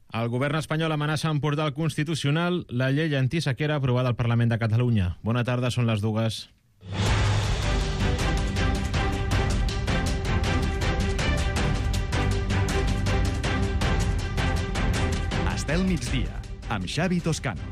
El govern espanyol amenaça amb portar al Constitucional la llei antisequera aprovada al Parlament de Catalunya. Bona tarda, són les 2. Estel migdia, amb Xavi Toscano.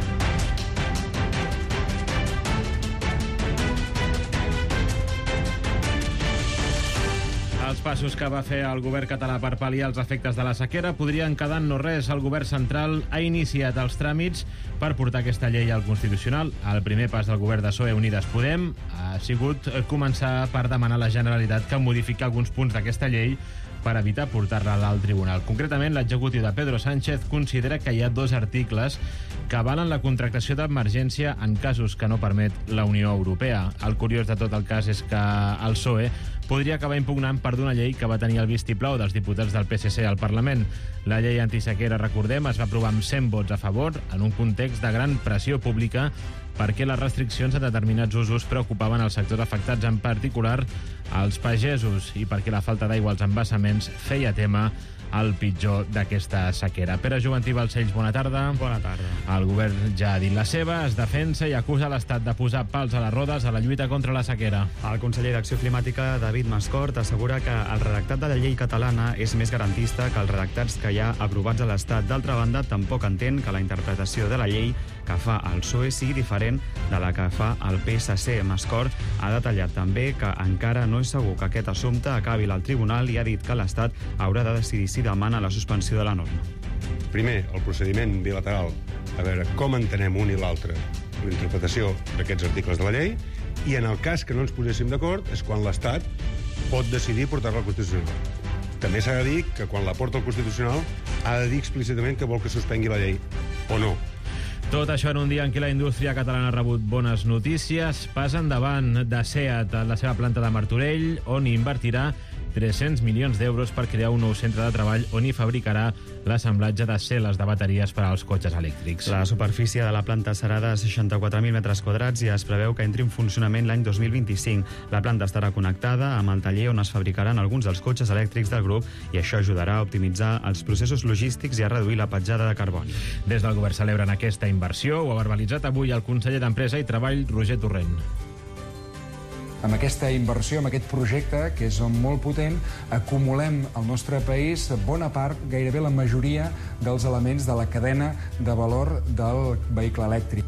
Els passos que va fer el govern català per pal·liar els efectes de la sequera podrien quedar en no res. El govern central ha iniciat els tràmits per portar aquesta llei al Constitucional. El primer pas del govern de PSOE Unides Podem ha sigut començar per demanar a la Generalitat que modifiqui alguns punts d'aquesta llei per evitar portar-la al tribunal. Concretament, l'executiu de Pedro Sánchez considera que hi ha 2 articles que avalen la contractació d'emergència en casos que no permet la Unió Europea. El curiós de tot el cas és que el PSOE podria acabar impugnant per d'una llei que va tenir el vistiplau dels diputats del PSC al Parlament. La llei antisequera, recordem, es va aprovar amb 100 vots a favor en un context de gran pressió pública perquè les restriccions a determinats usos preocupaven els sectors afectats, en particular els pagesos, i perquè la falta d'aigua als embassaments feia tema el pitjor d'aquesta sequera. Pere Juventí Balcells, bona tarda. Bona tarda. El govern ja ha dit la seva, es defensa i acusa l'Estat de posar pals a les rodes a la lluita contra la sequera. El conseller d'Acció Climàtica, David Mascort, assegura que el redactat de la llei catalana és més garantista que els redactats que hi ha aprovats a l'Estat. D'altra banda, tampoc entén que la interpretació de la llei que fa el PSOE sigui diferent de la que fa el PSC. Mascort ha detallat també que encara no és segur que aquest assumpte acabi al tribunal i ha dit que l'Estat haurà de decidir si demana la suspensió de la norma. Primer, el procediment bilateral, a veure com entenem un i l'altre la interpretació d'aquests articles de la llei, i en el cas que no ens poséssim d'acord és quan l'Estat pot decidir portar-la al Constitucional. També s'ha de dir que quan la porta al Constitucional ha de dir explícitament que vol que suspengui la llei, o no. Tot això en un dia en què la indústria catalana ha rebut bones notícies. Pas endavant de SEAT a la seva planta de Martorell, on invertirà 300 milions d'euros per crear un nou centre de treball on hi fabricarà l'assemblatge de cel·les de bateries per als cotxes elèctrics. La superfície de la planta serà de 64.000 metres quadrats i es preveu que entri en funcionament l'any 2025. La planta estarà connectada amb el taller on es fabricaran alguns dels cotxes elèctrics del grup i això ajudarà a optimitzar els processos logístics i a reduir la petjada de carboni. Des del govern celebren aquesta inversió. Ho ha verbalitzat avui el conseller d'Empresa i Treball, Roger Torrent. Amb aquesta inversió, amb aquest projecte, que és molt potent, acumulem al nostre país bona part, gairebé la majoria dels elements de la cadena de valor del vehicle elèctric.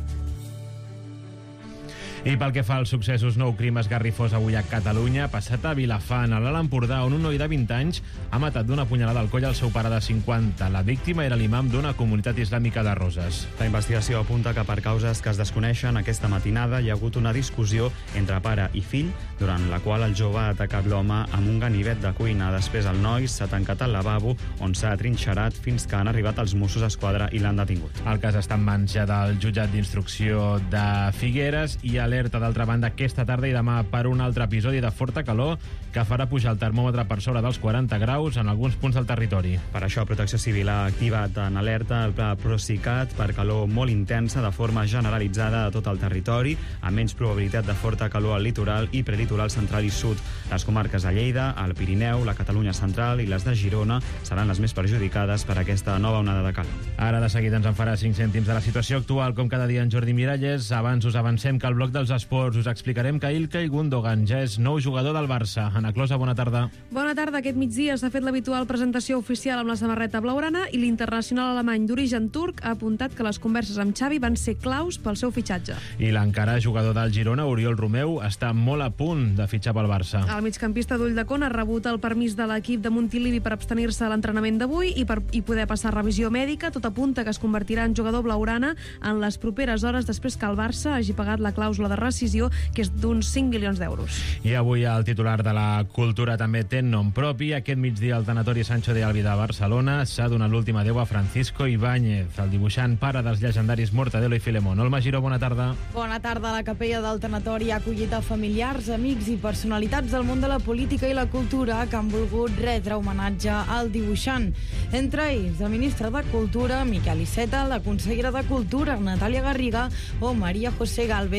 I pel que fa als successos, nou crim esgarrifós avui a Catalunya, passat a Vilafant, a l'Alt Empordà, on un noi de 20 anys ha matat d'una punyalada al coll al seu pare de 50. La víctima era l'imam d'una comunitat islàmica de Roses. La investigació apunta que per causes que es desconeixen, aquesta matinada hi ha hagut una discussió entre pare i fill, durant la qual el jove ha atacat l'home amb un ganivet de cuina. Després el noi s'ha tancat al lavabo, on s'ha atrinxerat fins que han arribat els Mossos d'Esquadra i l'han detingut. El cas està en mans ja del jutjat d'instrucció de Figueres i alerta, d'altra banda, aquesta tarda i demà per un altre episodi de forta calor que farà pujar el termòmetre per sobre dels 40 graus en alguns punts del territori. Per això, Protecció Civil ha activat en alerta el pla Procicat per calor molt intensa de forma generalitzada a tot el territori, amb menys probabilitat de forta calor al litoral i prelitoral central i sud. Les comarques de Lleida, el Pirineu, la Catalunya central i les de Girona seran les més perjudicades per aquesta nova onada de calor. Ara de seguida ens en farà 5 cèntims de la situació actual, com cada dia en Jordi Miralles. Abans us avancem que al bloc dels esports us explicarem que Ilkay Gundogan ja és nou jugador del Barça. Ana Closa, bona tarda. Bona tarda. Aquest migdia s'ha fet l'habitual presentació oficial amb la samarreta blaugrana i l'internacional alemany d'origen turc ha apuntat que les converses amb Xavi van ser claus pel seu fitxatge. I l'encara jugador del Girona, Oriol Romeu, està molt a punt de fitxar pel Barça. El migcampista d'Ulldecona ha rebut el permís de l'equip de Montilivi per abstenir-se a l'entrenament d'avui i poder passar revisió mèdica. Tot apunta que es convertirà en jugador blaugrana en les properes hores després que el Barça hagi pagat la clàusula de rescisió, que és d'uns 5 milions d'euros. I avui el titular de la cultura també té nom propi. Aquest migdia al tanatori Sancho de Albi de Barcelona s'ha donat l'última adeu a Francisco Ibáñez, el dibuixant pare dels llegendaris Mortadelo i Filemón. Olma Giró, bona tarda. Bona tarda. La capella del tanatori ha acollit a familiars, amics i personalitats del món de la política i la cultura que han volgut retre homenatge al dibuixant. Entre ells, el ministre de Cultura, Miquel Iceta, la consellera de Cultura, Natàlia Garriga, o Maria José Gálvez, directora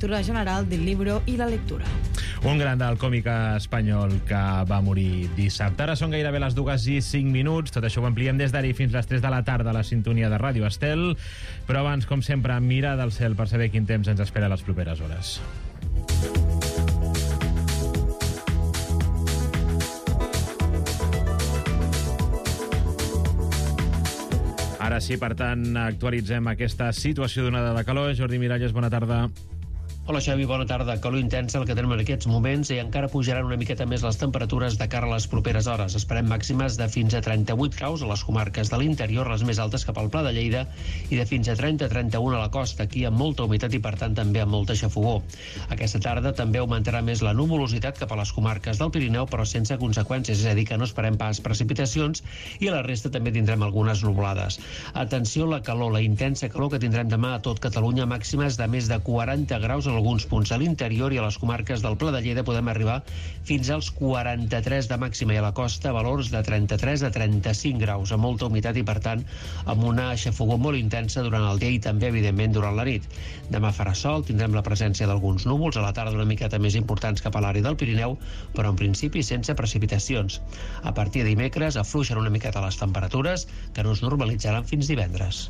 directora general del Libro i la Lectura. Un gran del còmic espanyol que va morir dissabte. Ara són gairebé les 2:05. Tot això ho ampliem des d'ara fins les 3 de la tarda a la sintonia de Ràdio Estel. Però abans, com sempre, mirar del cel per saber quin temps ens espera a les properes hores. Ara sí, per tant, actualitzem aquesta situació d'onada de calor. Jordi Miralles, bona tarda. Hola Xavi, bona tarda. Calor intensa el que tenim en aquests moments i encara pujaran una miqueta més les temperatures de cara a les properes hores. Esperem màximes de fins a 38 graus a les comarques de l'interior, les més altes cap al Pla de Lleida, i de fins a 30-31 a la costa, aquí amb molta humitat i per tant també amb molta xafogor. Aquesta tarda també augmentarà més la nuvolositat cap a les comarques del Pirineu, però sense conseqüències, és a dir, que no esperem pas precipitacions, i a la resta també tindrem algunes nuvolades. Atenció a la calor, la intensa calor que tindrem demà a tot Catalunya, màximes de més de 40 graus en alguns punts a l'interior, i a les comarques del Pla de Lleida podem arribar fins als 43 de màxima, i a la costa valors de 33 a 35 graus, amb molta humitat i per tant amb una xafogor molt intensa durant el dia i també evidentment durant la nit. Demà farà sol, tindrem la presència d'alguns núvols, a la tarda una miqueta més importants cap a l'àrea del Pirineu, però en principi sense precipitacions. A partir de dimecres afluixen una miqueta les temperatures, que no es normalitzaran fins divendres.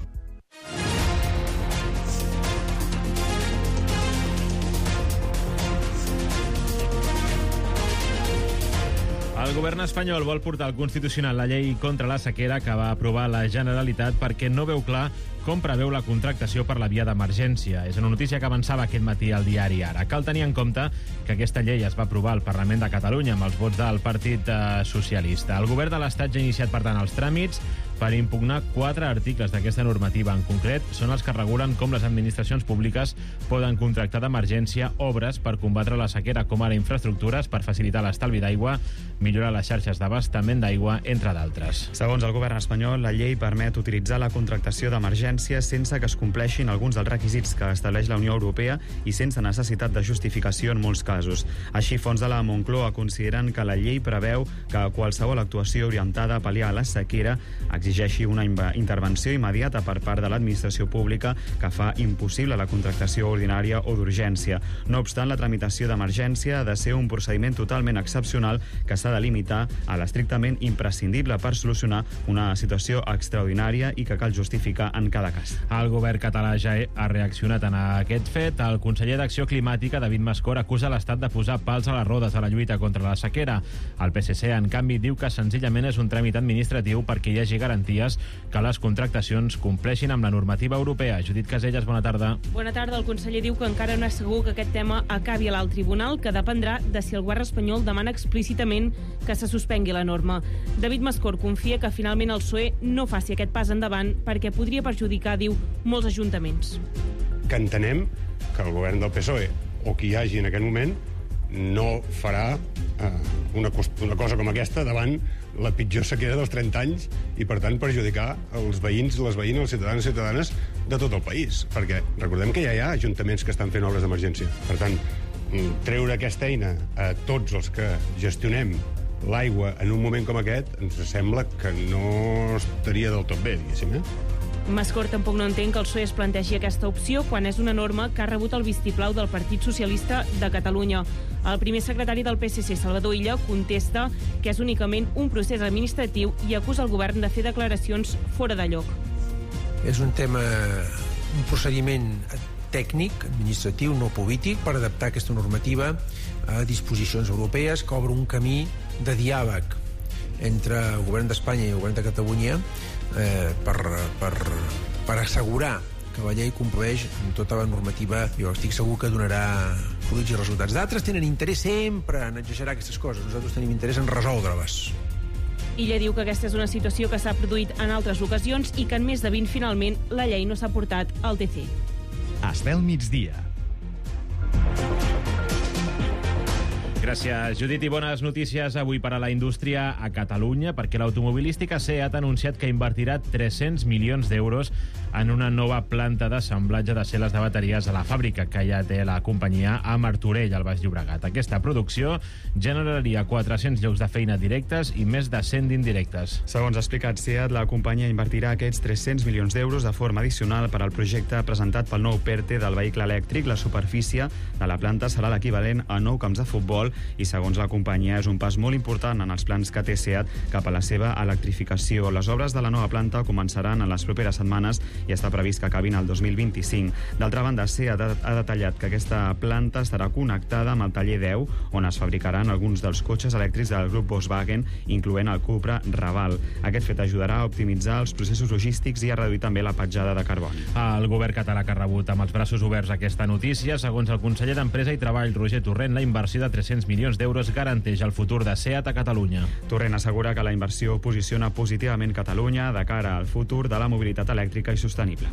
El govern espanyol vol portar al Constitucional la llei contra la sequera que va aprovar la Generalitat perquè no veu clar com preveu la contractació per la via d'emergència. És una notícia que avançava aquest matí al diari Ara. Cal tenir en compte que aquesta llei es va aprovar al Parlament de Catalunya amb els vots del Partit Socialista. El govern de l'Estat ja ha iniciat, per tant, els tràmits per impugnar 4 articles d'aquesta normativa. En concret, són els que regulen com les administracions públiques poden contractar d'emergència obres per combatre la sequera, com ara infraestructures per facilitar l'estalvi d'aigua, millorar les xarxes d'abastament d'aigua, entre d'altres. Segons el govern espanyol, la llei permet utilitzar la contractació d'emergència sense que es compleixin alguns dels requisits que estableix la Unió Europea i sense necessitat de justificació en molts casos. Així, fonts de la Moncloa consideren que la llei preveu que qualsevol actuació orientada a pal·liar la sequera exigeixi una intervenció immediata per part de l'administració pública que fa impossible la contractació ordinària o d'urgència. No obstant, la tramitació d'emergència ha de ser un procediment totalment excepcional que s'ha de limitar a l'estrictament imprescindible per solucionar una situació extraordinària i que cal justificar en cada cas. El govern català ja ha reaccionat en aquest fet. El conseller d'Acció Climàtica, David Mascor, acusa l'Estat de posar pals a les rodes a la lluita contra la sequera. El PSC, en canvi, diu que senzillament és un tràmit administratiu perquè hi hagi garanties que les contractacions compleixin amb la normativa europea. Judit Casellas, bona tarda. Bona tarda. El conseller diu que encara no és segur que aquest tema acabi a l'alt tribunal, que dependrà de si el govern espanyol demana explícitament que se suspengui la norma. David Mascor confia que finalment el PSOE no faci aquest pas endavant perquè podria perjudicar, diu, molts ajuntaments. Que entenem que el govern del PSOE, o qui hi hagi en aquest moment, no farà una cosa com aquesta davant la pitjor sequera dels 30 anys i, per tant, perjudicar els veïns, les veïnes, els ciutadans i ciutadanes de tot el país. Perquè recordem que ja hi ha ajuntaments que estan fent obres d'emergència. Per tant, treure aquesta eina a tots els que gestionem l'aigua en un moment com aquest ens sembla que no estaria del tot bé, diguéssim, Mascor tampoc no entén que el PSOE es plantegi aquesta opció quan és una norma que ha rebut el vistiplau del Partit Socialista de Catalunya. El primer secretari del PSC, Salvador Illa, contesta que és únicament un procés administratiu i acusa el govern de fer declaracions fora de lloc. És un procediment tècnic, administratiu, no polític, per adaptar aquesta normativa a disposicions europees que obre un camí de diàleg entre el govern d'Espanya i el govern de Catalunya per assegurar que la llei compleix amb tota la normativa. Jo estic segur que donarà fruits i resultats. D'altres tenen interès sempre en exagerar aquestes coses. Nosaltres tenim interès en resoldre-les. Illa diu que aquesta és una situació que s'ha produït en altres ocasions i que en més de 20 finalment la llei no s'ha portat al TC. Estel migdia. Gràcies, Judit. I bones notícies avui per a la indústria a Catalunya, perquè l'automobilística SEAT ha anunciat que invertirà 300 milions d'euros en una nova planta d'assemblatge de cel·les de bateries a la fàbrica que ja té la companyia a Martorell, al Baix Llobregat. Aquesta producció generaria 400 llocs de feina directes i més de 100 d'indirectes. Segons ha explicat SEAT, la companyia invertirà aquests 300 milions d'euros de forma addicional per al projecte presentat pel nou PERTE del vehicle elèctric. La superfície de la planta serà l'equivalent a 9 camps de futbol i, segons la companyia, és un pas molt important en els plans que té SEAT cap a la seva electrificació. Les obres de la nova planta començaran en les properes setmanes i està previst que acabin el 2025. D'altra banda, SEAT ha detallat que aquesta planta estarà connectada amb el taller 10, on es fabricaran alguns dels cotxes elèctrics del grup Volkswagen, incloent el Cupra Raval. Aquest fet ajudarà a optimitzar els processos logístics i a reduir també la petjada de carboni. El govern català que ha rebut amb els braços oberts aquesta notícia. Segons el conseller d'Empresa i Treball, Roger Torrent, la inversió de 300 milions d'euros garanteix el futur de SEAT a Catalunya. Torrent assegura que la inversió posiciona positivament Catalunya de cara al futur de la mobilitat elèctrica i sostenible.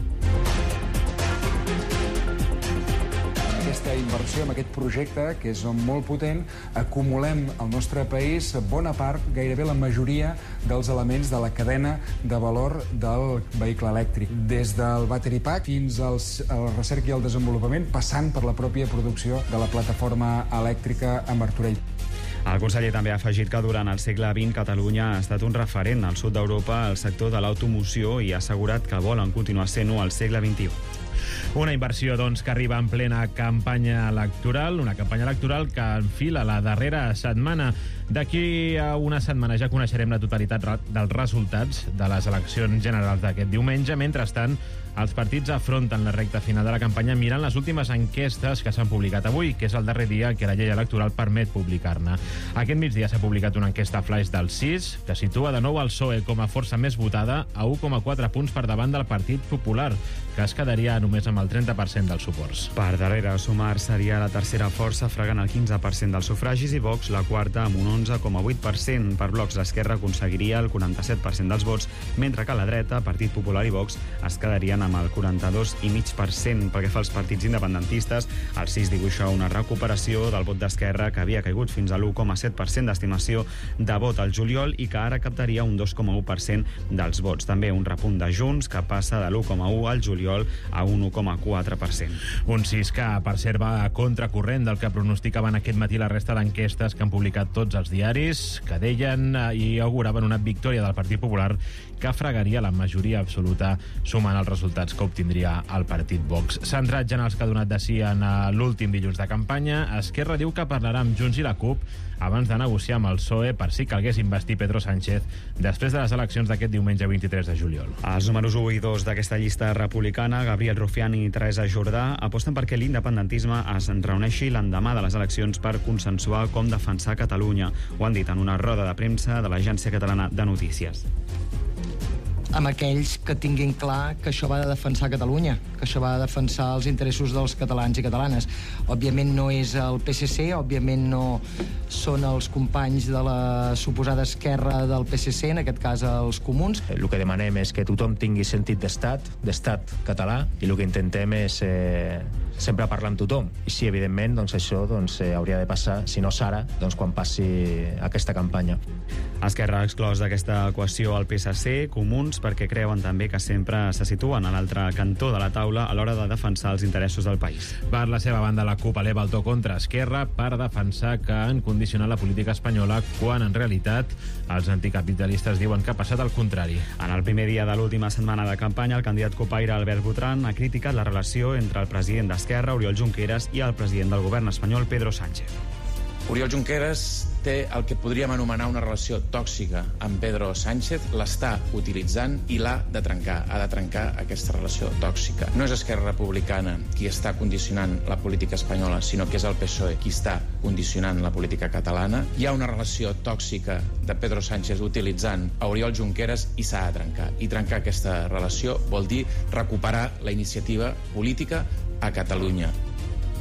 Aquesta inversió, amb aquest projecte, que és molt potent, acumulem al nostre país bona part, gairebé la majoria dels elements de la cadena de valor del vehicle elèctric. Des del battery pack fins a la recerca i el desenvolupament, passant per la pròpia producció de la plataforma elèctrica a Martorell. El conseller també ha afegit que durant el segle XX Catalunya ha estat un referent al sud d'Europa al sector de l'automoció i ha assegurat que volen continuar sent-ho al segle XXI. Una inversió, doncs, que arriba en plena campanya electoral, una campanya electoral que enfila la darrera setmana. D'aquí a una setmana ja coneixerem la totalitat dels resultats de les eleccions generals d'aquest diumenge. Mentrestant, els partits afronten la recta final de la campanya mirant les últimes enquestes que s'han publicat avui, que és el darrer dia que la llei electoral permet publicar-ne. Aquest migdia s'ha publicat una enquesta flash del CIS que situa de nou el PSOE com a força més votada a 1,4 punts per davant del Partit Popular, que es quedaria només amb el 30% dels suports. Per darrere, Sumar seria la tercera força, fregant el 15% dels sufragis, i Vox la quarta amb un 11,8%. Per blocs, l'Esquerra aconseguiria el 47% dels vots, mentre que la dreta, Partit Popular i Vox, es quedarien amb el 42,5%. Pel que fa als partits independentistes, el CIS dibuixa una recuperació del vot d'Esquerra, que havia caigut fins a l'1,7% d'estimació de vot al juliol i que ara captaria un 2,1% dels vots. També un repunt de Junts, que passa de l'1,1% al juliol a un 1,4%. Un CIS que, per cert, va a contracorrent del que pronosticaven aquest matí la resta d'enquestes que han publicat tots els diaris, que deien i auguraven una victòria del Partit Popular que fregaria la majoria absoluta, sumant els resultats que obtindria el partit Vox. Centrat ja en els que ha donat de si en l'últim dilluns de campanya, Esquerra diu que parlarà amb Junts i la CUP abans de negociar amb el PSOE per si calgués investir Pedro Sánchez després de les eleccions d'aquest diumenge 23 de juliol. Els números 1 i 2 d'aquesta llista republicana, Gabriel Rufián i Teresa Jordà, aposten perquè l'independentisme es reuneixi l'endemà de les eleccions per consensuar com defensar Catalunya. Ho han dit en una roda de premsa de l'Agència Catalana de Notícies. Amb aquells que tinguin clar que això va de defensar Catalunya, que això va de defensar els interessos dels catalans i catalanes. Òbviament no és el PSC, òbviament no són els companys de la suposada esquerra del PSC, en aquest cas els comuns. El que demanem és que tothom tingui sentit d'estat català, i el que intentem és sempre parlar amb tothom. I sí, evidentment, doncs això hauria de passar, si no s'ara, quan passi aquesta campanya. Esquerra ha exclòs d'aquesta equació el PSC, Comuns, perquè creuen també que sempre se situen a l'altre cantó de la taula a l'hora de defensar els interessos del país. Per la seva banda, la CUP eleva el to contra Esquerra per defensar que han condicionat la política espanyola, quan en realitat els anticapitalistes diuen que ha passat el contrari. En el primer dia de l'última setmana de campanya, el candidat copaire Albert Botran ha criticat la relació entre el president d'Esquerra, Oriol Junqueras, i el president del govern espanyol, Pedro Sánchez. Oriol Junqueras té el que podríem anomenar una relació tòxica amb Pedro Sánchez, l'està utilitzant i l'ha de trencar. Ha de trencar aquesta relació tòxica. No és Esquerra Republicana qui està condicionant la política espanyola, sinó que és el PSOE qui està condicionant la política catalana. Hi ha una relació tòxica de Pedro Sánchez utilitzant a Oriol Junqueras i s'ha de trencar. I trencar aquesta relació vol dir recuperar la iniciativa política a Catalunya.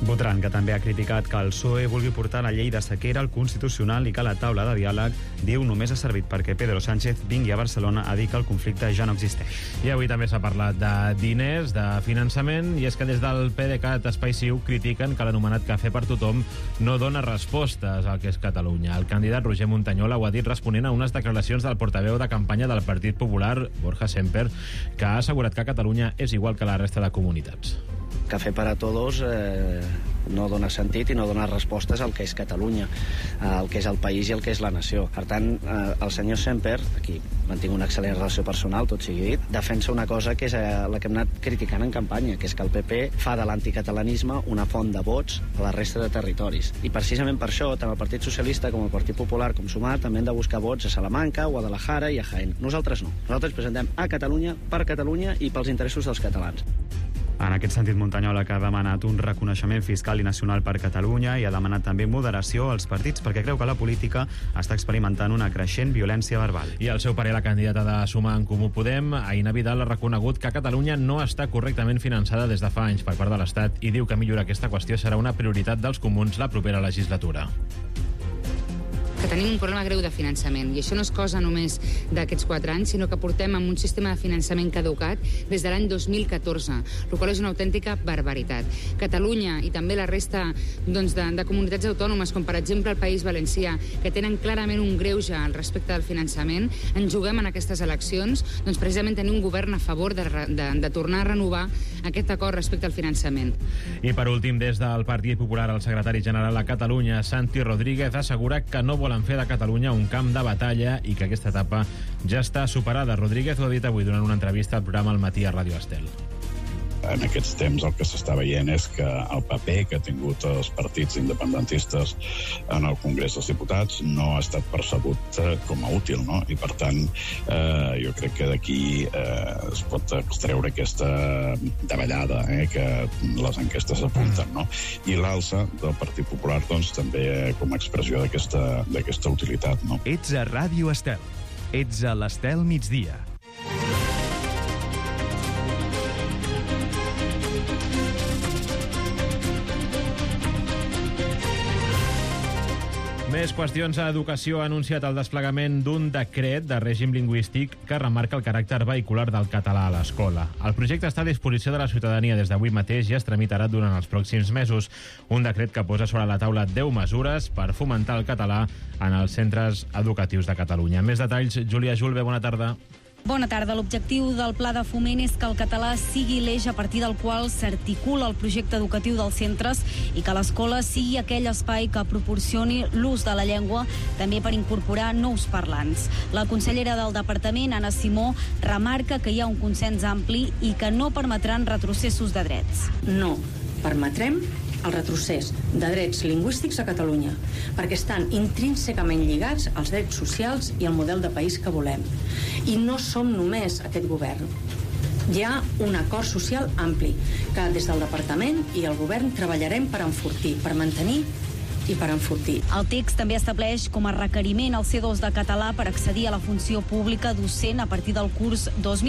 Botran, que també ha criticat que el PSOE vulgui portar la llei de sequera al Constitucional i que la taula de diàleg, diu, només ha servit perquè Pedro Sánchez vingui a Barcelona a dir que el conflicte ja no existeix. I avui també s'ha parlat de diners, de finançament, i és que des del PDeCAT Espai Ciu critiquen que l'anomenat Cafè per Tothom no dona respostes al que és Catalunya. El candidat Roger Montañola ho ha dit responent a unes declaracions del portaveu de campanya del Partit Popular, Borja Semper, que ha assegurat que Catalunya és igual que la resta de comunitats. Café para Todos no dona sentit i no dona respostes al que és Catalunya, al que és el país i el que és la nació. Per tant, el senyor Semper, aquí mantinc una excel·lent relació personal, tot sigui dit, defensa una cosa que és la que hem anat criticant en campanya, que és que el PP fa de l'anticatalanisme una font de vots a la resta de territoris. I precisament per això, tant el Partit Socialista com el Partit Popular com Sumar també han de buscar vots a Salamanca, a Guadalajara i a Jaén. Nosaltres no. Nosaltres presentem a Catalunya, per Catalunya i pels interessos dels catalans. En aquest sentit, Montañola, que ha demanat un reconeixement fiscal i nacional per Catalunya i ha demanat també moderació als partits perquè creu que la política està experimentant una creixent violència verbal. I al seu parer, la candidata de Sumar en Comú Podem, Aina Vidal, ha reconegut que Catalunya no està correctament finançada des de fa anys per part de l'Estat i diu que millorar aquesta qüestió serà una prioritat dels comuns la propera legislatura. Que tenim un problema greu de finançament, i això no és cosa només d'aquests 4 anys, sinó que portem amb un sistema de finançament caducat des de l'any 2014, el qual és una autèntica barbaritat. Catalunya i també la resta de comunitats autònomes, com per exemple el País Valencià, que tenen clarament un greuge al respecte del finançament, ens juguem en aquestes eleccions precisament tenir un govern a favor de tornar a renovar aquest acord respecte al finançament. I per últim, des del Partit Popular, el secretari general a Catalunya, Santi Rodríguez, assegura que no volen fer de Catalunya un camp de batalla i que aquesta etapa ja està superada. Rodríguez ho ha dit avui durant una entrevista al programa Al matí a Ràdio Estel. En aquests temps el que s'està veient és que el paper que ha tingut els partits independentistes en el Congrés dels Diputats no ha estat percebut com a útil, no? I per tant jo crec que d'aquí es pot extreure aquesta davallada que les enquestes apunten, no? I l'alça del Partit Popular doncs també com a expressió d'aquesta utilitat, no? Ets a Ràdio Estel. Ets a l'Estel migdia. Més qüestions a educació. Ha anunciat el desplegament d'un decret de règim lingüístic que remarca el caràcter vehicular del català a l'escola. El projecte està a disposició de la ciutadania des d'avui mateix i es tramitarà durant els pròxims mesos. Un decret que posa sobre la taula 10 mesures per fomentar el català en els centres educatius de Catalunya. Més detalls, Júlia Julve, bona tarda. Bona tarda. L'objectiu del pla de foment és que el català sigui l'eix a partir del qual s'articula el projecte educatiu dels centres i que l'escola sigui aquell espai que proporcioni l'ús de la llengua, també per incorporar nous parlants. La consellera del departament, Anna Simó, remarca que hi ha un consens ampli i que no permetran retrocessos de drets. No permetrem el retrocés de drets lingüístics a Catalunya, perquè estan intrínsecament lligats als drets socials i al model de país que volem. I no som només aquest govern. Hi ha un acord social ampli que des del departament i el govern treballarem per enfortir, per mantenir i per enfortir. El text també estableix com a requeriment el C2 de català per accedir a la funció pública docent a partir del curs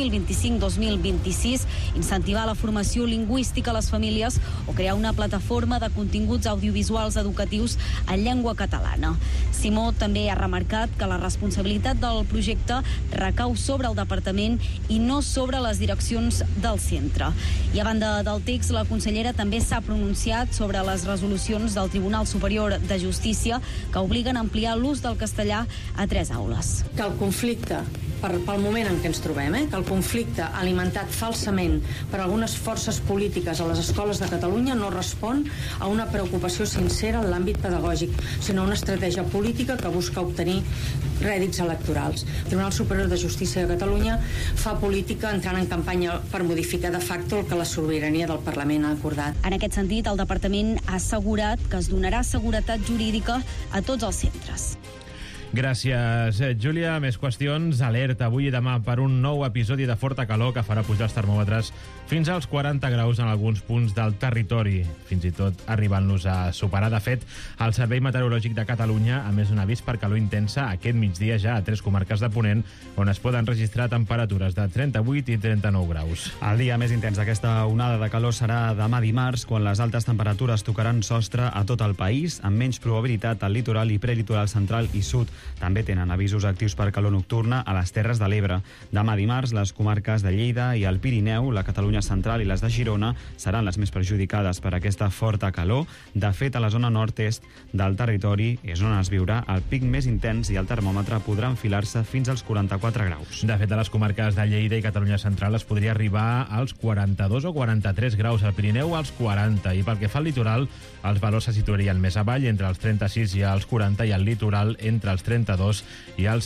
2025-2026, incentivar la formació lingüística a les famílies o crear una plataforma de continguts audiovisuals educatius en llengua catalana. Simó també ha remarcat que la responsabilitat del projecte recau sobre el departament i no sobre les direccions del centre. I a banda del text, la consellera també s'ha pronunciat sobre les resolucions del Tribunal Superior de Justícia que obliguen a ampliar l'ús del castellà a 3 aules. Que el conflicte, pel moment en què ens trobem, que el conflicte alimentat falsament per algunes forces polítiques a les escoles de Catalunya no respon a una preocupació sincera en l'àmbit pedagògic, sinó a una estratègia política que busca obtenir rèdits electorals. El Tribunal Superior de Justícia de Catalunya fa política entrant en campanya per modificar de facto el que la sobirania del Parlament ha acordat. En aquest sentit, el departament ha assegurat que es donarà seguretat jurídica a tots els centres. Gràcies, Júlia. Més qüestions. Alerta avui i demà per un nou episodi de forta calor que farà pujar els termòmetres fins als 40 graus en alguns punts del territori, fins i tot arribant-los a superar. De fet, el Servei Meteorològic de Catalunya ha emès un avís per calor intensa aquest migdia ja a 3 comarques de Ponent, on es poden registrar temperatures de 38 i 39 graus. El dia més intens d'aquesta onada de calor serà demà dimarts, quan les altes temperatures tocaran sostre a tot el país, amb menys probabilitat al litoral i prelitoral central i sud. També tenen avisos actius per calor nocturna a les Terres de l'Ebre. Demà dimarts, les comarques de Lleida i el Pirineu, la Catalunya central i les de Girona seran les més perjudicades per aquesta forta calor. De fet, a la zona nord-est del territori és on es viurà el pic més intens i el termòmetre podrà enfilar-se fins als 44 graus. De fet, a les comarques de Lleida i Catalunya central es podria arribar als 42 o 43 graus, al Pirineu als 40, i pel que fa al litoral, els valors se situarien més avall, entre els 36 i els 40, i al litoral entre els 32 i els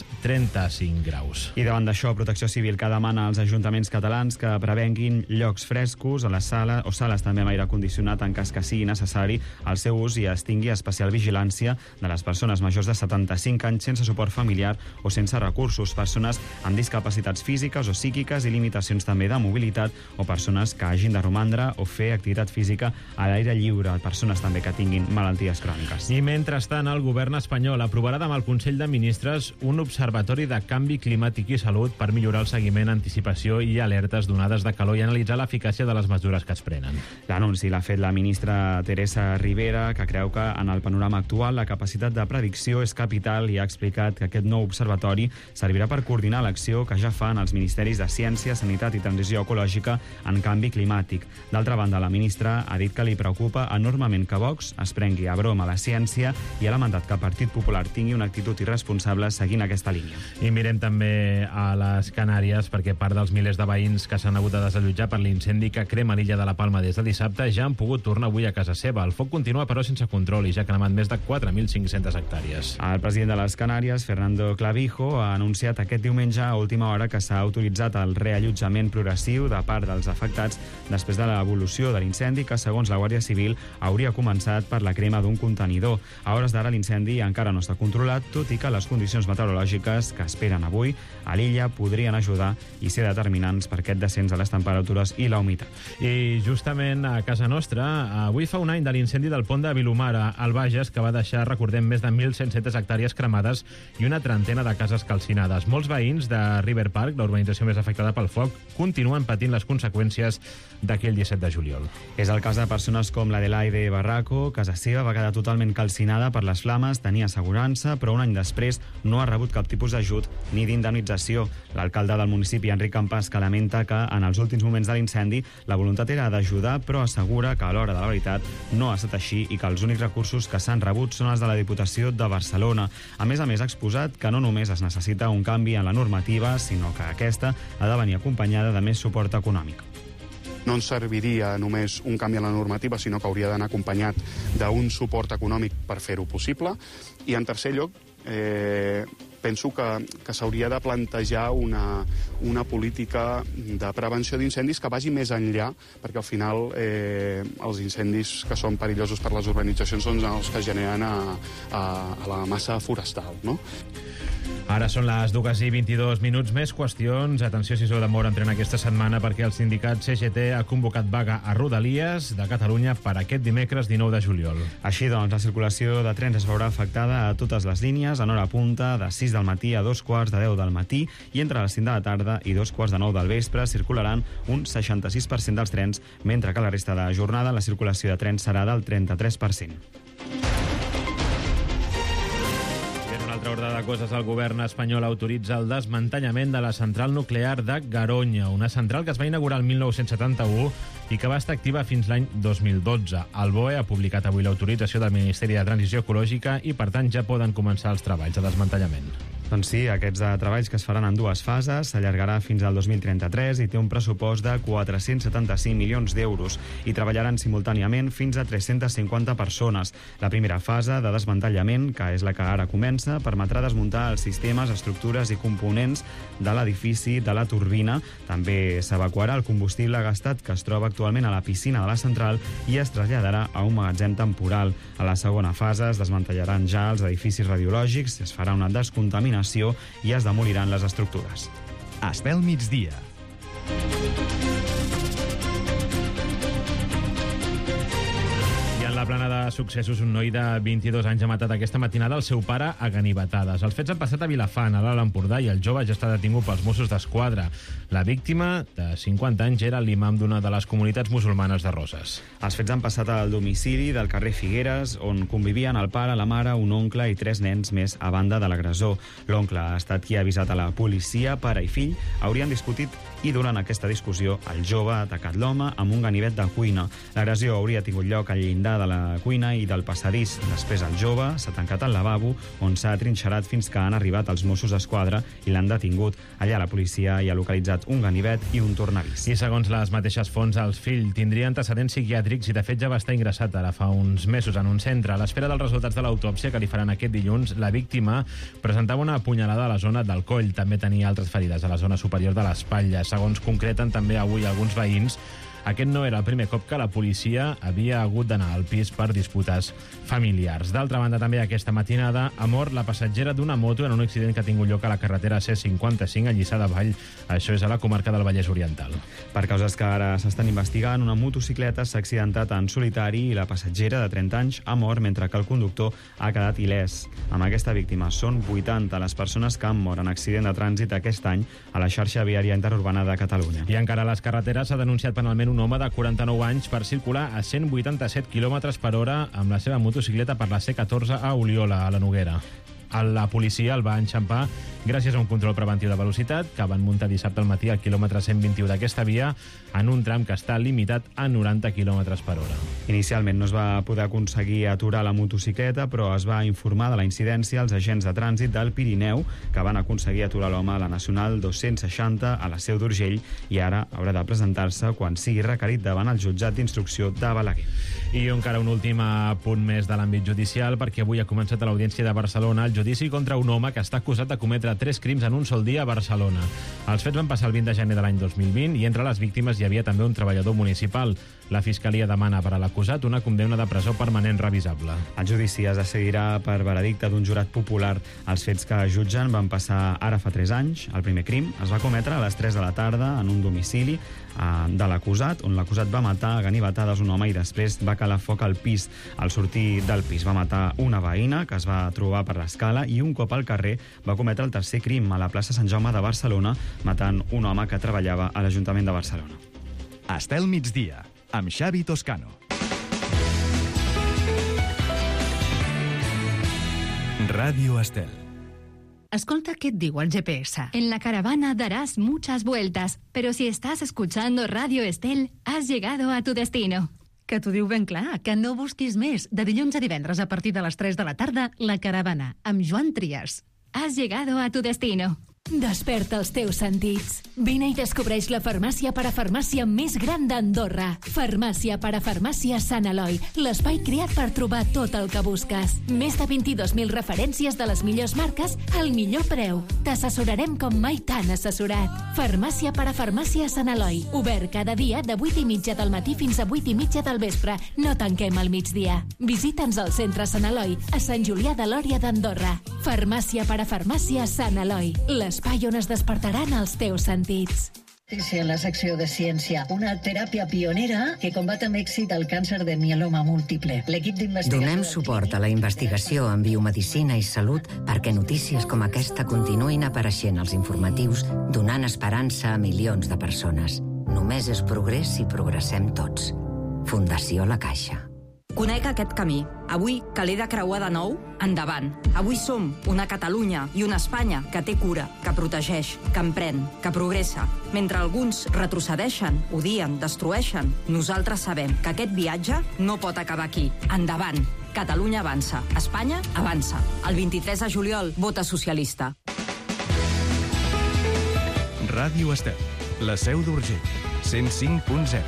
35 graus. I davant d'això, Protecció Civil que demana als ajuntaments catalans que prevenguin llocs frescos a les sales o sales també amb aire condicionat en cas que sigui necessari el seu ús i es tingui especial vigilància de les persones majors de 75 anys sense suport familiar o sense recursos, persones amb discapacitats físiques o psíquiques i limitacions també de mobilitat, o persones que hagin de romandre o fer activitat física a l'aire lliure, persones també que tinguin malalties cròniques. I mentrestant, el govern espanyol aprovarà demà al Consell de Ministres un observatori de canvi climàtic i salut per millorar el seguiment, anticipació i alertes d'onades de calor i analitzar l'eficàcia de les mesures que es prenen. L'anunci l'ha fet la ministra Teresa Rivera, que creu que en el panorama actual la capacitat de predicció és capital, i ha explicat que aquest nou observatori servirà per coordinar l'acció que ja fan els ministeris de Ciència, Sanitat i Transició Ecològica en canvi climàtic. D'altra banda, la ministra ha dit que li preocupa enormement que Vox es prengui a broma la ciència i ha lamentat que el Partit Popular tingui una actitud irresponsable seguint aquesta línia. I mirem també a les Canàries, perquè part dels milers de veïns que s'han hagut de desallotjar per l'incendi que crema l'illa de la Palma des de dissabte ja han pogut tornar avui a casa seva. El foc continua, però sense control, i ja ha cremat més de 4.500 hectàrees. El president de les Canàries, Fernando Clavijo, ha anunciat aquest diumenge a última hora que s'ha autoritzat el reallotjament progressiu de part dels afectats després de l'evolució de l'incendi, que, segons la Guàrdia Civil, hauria començat per la crema d'un contenidor. A hores d'ara l'incendi encara no està controlat, tot i que les condicions meteorològiques que esperen avui a l'illa podrien ajudar i ser determinants per aquest descens de les temperatures i la humitat. I justament a casa nostra, avui fa un any de l'incendi del pont de Vilomara, al Bages, que va deixar, recordem, més de 1.100 hectàrees cremades i una trentena de cases calcinades. Molts veïns de River Park, la urbanització més afectada pel foc, continuen patint les conseqüències d'aquell 17 de juliol. És el cas de persones com l'Adelaide Barraco. Casa seva va quedar totalment calcinada per les flames, tenia assegurança, però un any després no ha rebut cap tipus d'ajut ni d'indemnització. L'alcalde del municipi, Enric Campàs, que lamenta que en els últims moments de l'incendi la voluntat era d'ajudar, però assegura que a l'hora de la veritat no ha estat així i que els únics recursos que s'han rebut són els de la Diputació de Barcelona. A més, ha exposat que no només es necessita un canvi en la normativa, sinó que aquesta ha de venir acompanyada de més suport econòmic. No ens serviria només un canvi en la normativa, sinó que hauria d'anar acompanyat d'un suport econòmic per fer-ho possible. I, en tercer lloc, penso que s'hauria de plantejar una política de prevenció d'incendis que vagi més enllà, perquè al final els incendis que són perillosos per les urbanitzacions són els que generen a la massa forestal, no? Ara són les 2:22. Més qüestions. Atenció, si sou de Móra en tren aquesta setmana, perquè el sindicat CGT ha convocat vaga a Rodalies de Catalunya per aquest dimecres 19 de juliol. Així doncs, la circulació de trens es veurà afectada a totes les línies en hora punta, de 6 del matí a 2:45 del matí, i entre les 5 de la tarda i 2:45 del vespre circularan un 66% dels trens, mentre que la resta de jornada la circulació de trens serà del 33%. Altra ordre de coses, el govern espanyol autoritza el desmantellament de la central nuclear de Garoña, una central que es va inaugurar el 1971 i que va estar activa fins l'any 2012. El BOE ha publicat avui l'autorització del Ministeri de Transició Ecològica i, per tant, ja poden començar els treballs de desmantellament. Doncs sí, aquests treballs que es faran en 2 fases s'allargarà fins al 2033 i té un pressupost de 475 milions d'euros i treballaran simultàniament fins a 350 persones. La primera fase de desmantellament, que és la que ara comença, permetrà desmuntar els sistemes, estructures i components de l'edifici de la turbina. També s'evacuarà el combustible gastat que es troba actualment a la piscina de la central i es traslladarà a un magatzem temporal. A la segona fase es desmantellaran ja els edificis radiològics, es farà una descontaminació i es demoliran les estructures. Estel migdia. La plana de successos, un noi de 22 anys ha matat aquesta matinada el seu pare a ganivetades. Els fets han passat a Vilafant, a l'Alt Empordà, i el jove ja està detingut pels Mossos d'Esquadra. La víctima, de 50 anys, era l'imam d'una de les comunitats musulmanes de Roses. Els fets han passat al domicili del carrer Figueres, on convivien el pare, la mare, un oncle i 3 nens més a banda de l'agressor. L'oncle ha estat qui ha avisat a la policia. Pare i fill haurien discutit i durant aquesta discussió el jove ha atacat l'home amb un ganivet de cuina. L'agressió hauria tingut lloc al llindar de la cuina i del passadís. Després el jove s'ha tancat al lavabo, on s'ha atrinxerat fins que han arribat els Mossos d'Esquadra i l'han detingut. Allà la policia hi ha localitzat un ganivet i un tornavís. I segons les mateixes fonts, el fill tindria antecedents psiquiàtrics i de fet ja va estar ingressat ara fa uns mesos en un centre. A l'espera dels resultats de l'autòpsia que li faran aquest dilluns, la víctima presentava una apunyalada a la zona del coll. També tenia altres ferides a la zona superior de l'espatlla. Segons concreten també avui alguns veïns, aquest no era el primer cop que la policia havia hagut d'anar al pis per disputes familiars. D'altra banda, també aquesta matinada ha mort la passatgera d'una moto en un accident que ha tingut lloc a la carretera C55 a Lliçà de Vall. Això és a la comarca del Vallès Oriental. Per causes que ara s'estan investigant, una motocicleta s'ha accidentat en solitari i la passatgera de 30 anys ha mort mentre que el conductor ha quedat il·lès. Amb aquesta víctima són 80 les persones que han mort en accident de trànsit aquest any a la xarxa viària interurbana de Catalunya. I encara a les carreteres s'ha denunciat penalment un home de 49 anys per circular a 187 km per hora amb la seva motocicleta per la C14 a Oliola, a la Noguera. La policia el va enxampar gràcies a un control preventiu de velocitat que van muntar dissabte al matí al quilòmetre 121 d'aquesta via en un tram que està limitat a 90 km per hora. Inicialment no es va poder aconseguir aturar la motocicleta, però es va informar de la incidència als agents de trànsit del Pirineu que van aconseguir aturar l'home a la Nacional 260 a la Seu d'Urgell i ara haurà de presentar-se quan sigui requerit davant el jutjat d'instrucció de Balaguer. I encara un últim punt més de l'àmbit judicial, perquè avui ha començat a l'Audiència de Barcelona el judici contra un home que està acusat de cometre 3 crims en un sol dia a Barcelona. Els fets van passar el 20 de gener de l'any 2020 i entre les víctimes hi havia també un treballador municipal. La Fiscalia demana per a l'acusat una condemna de presó permanent revisable. El judici es decidirà per veredicte d'un jurat popular. Els fets que jutgen van passar ara fa 3 anys. El primer crim es va cometre a les 3 de la tarda en un domicili de l'acusat, on l'acusat va matar a ganivetades un home i després va calar foc al pis. Al sortir del pis va matar una veïna que es va trobar per l'escala i un cop al carrer va cometre el tercer crim a la plaça Sant Jaume de Barcelona, matant un home que treballava a l'Ajuntament de Barcelona. Estel migdia, amb Xavi Toscano. Ràdio Estel. Escolta qué et digo el GPS. En la caravana darás muchas vueltas, pero si estás escuchando Radio Estel, has llegado a tu destino. Que t'ho diu ben clar, que no busquis més. De dilluns a divendres a partir de les 3 de la tarda, La Caravana, amb Joan Trias. Has llegado a tu destino. Desperta els teus sentits. Vine i descobreix la farmàcia parafarmàcia més gran d'Andorra. Farmàcia parafarmàcia Sant Eloi, l'espai creat per trobar tot el que busques. Més de 22.000 referències de les millors marques al millor preu. T'assessorarem com mai t'han assessorat. Farmàcia parafarmàcia Sant Eloi, obert cada dia de 8:30 del matí fins a 8:30 del vespre. No tanquem al migdia. Visita'ns al centre Sant Eloi, a Sant Julià de Lòria d'Andorra. Farmàcia parafarmàcia Sant Eloi, l'espai on es despertaran els teus sentits. En la secció de ciència, una teràpia pionera que combat amb èxit el càncer de mieloma múltiple. L'equip d'investigació... Donem suport a la investigació en biomedicina i salut perquè notícies com aquesta continuïn apareixent als informatius, donant esperança a milions de persones. Només és progrés si progressem tots. Fundació La Caixa. Conec aquest camí. Avui, que l'he de creuar de nou, endavant. Avui som una Catalunya i una Espanya que té cura, que protegeix, que emprèn, que progressa. Mentre alguns retrocedeixen, odien, destrueixen, nosaltres sabem que aquest viatge no pot acabar aquí. Endavant. Catalunya avança. Espanya avança. El 23 de juliol, vota socialista. Ràdio Estel, la seu d'Urgell, 105.0.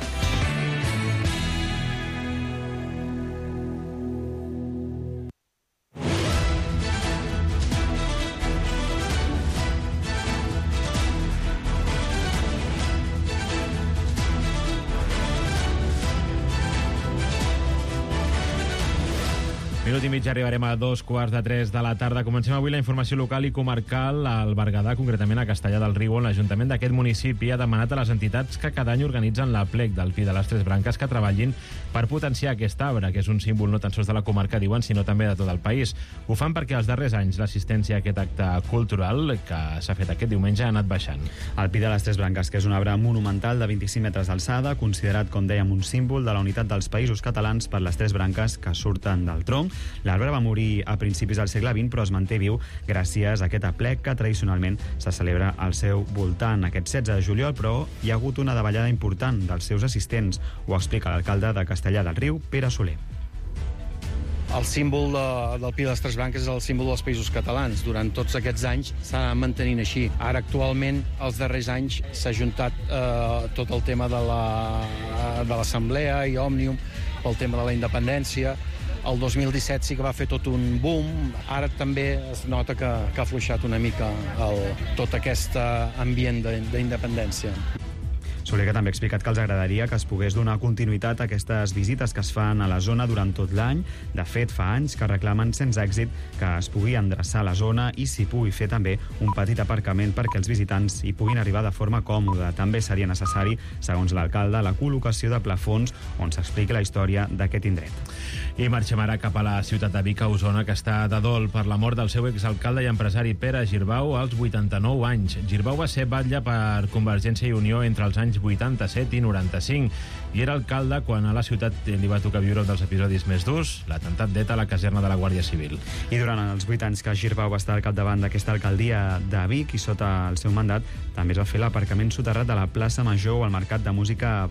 Minut i mig, arribarem a 2:15 de la tarda. Comencem avui la informació local i comarcal al Berguedà, concretament a Castellar del Riu, on l'Ajuntament d'aquest municipi ha demanat a les entitats que cada any organitzen l'aplec del Pi de les Tres Branques que treballin per potenciar aquest arbre, que és un símbol no tan sols de la comarca, diuen, sinó també de tot el país. Ho fan perquè els darrers anys l'assistència a aquest acte cultural que s'ha fet aquest diumenge ha anat baixant. El Pi de les Tres Branques, que és un arbre monumental de 25 metres d'alçada, considerat, com dèiem, un símbol de la unitat dels països catalans per les tres branques que surten del tronc. L'arbre va morir a principis del segle XX, però es manté viu gràcies a aquest aplec que tradicionalment se celebra al seu voltant. Aquest 16 de juliol, però, hi ha hagut una davallada important dels seus assistents. Ho explica l'alcalde de Castellar del Riu, Pere Soler. El símbol del Pi de les Tres Branques és el símbol dels països catalans. Durant tots aquests anys s'ha anat mantenint així. Ara, actualment, els darrers anys s'ha juntat tot el tema de l'Assemblea i Òmnium pel tema de la independència. El 2017 sí que va fer tot un boom. Ara també es nota que ha afluixat una mica tot aquest ambient d'independència. Soler, que també ha explicat que els agradaria que es pogués donar continuïtat a aquestes visites que es fan a la zona durant tot l'any. De fet, fa anys que reclamen sense èxit que es pugui endreçar la zona i s'hi pugui fer també un petit aparcament perquè els visitants hi puguin arribar de forma còmoda. També seria necessari, segons l'alcalde, la col·locació de plafons on s'expliqui la història d'aquest indret. I marxem ara cap a la ciutat de Vic, a Osona, que està de dol per la mort del seu exalcalde i empresari Pere Girbau als 89 anys. Girbau va ser batlle per Convergència i Unió entre els anys 87 i 95 i era alcalde quan a la ciutat li va tocar viure un dels episodis més durs, l'atemptat d'ETA a la caserna de la Guàrdia Civil. I durant els 8 anys que Girbau va estar al capdavant d'aquesta alcaldia de Vic i sota el seu mandat també es va fer l'aparcament soterrat de la plaça Major o al Mercat de Música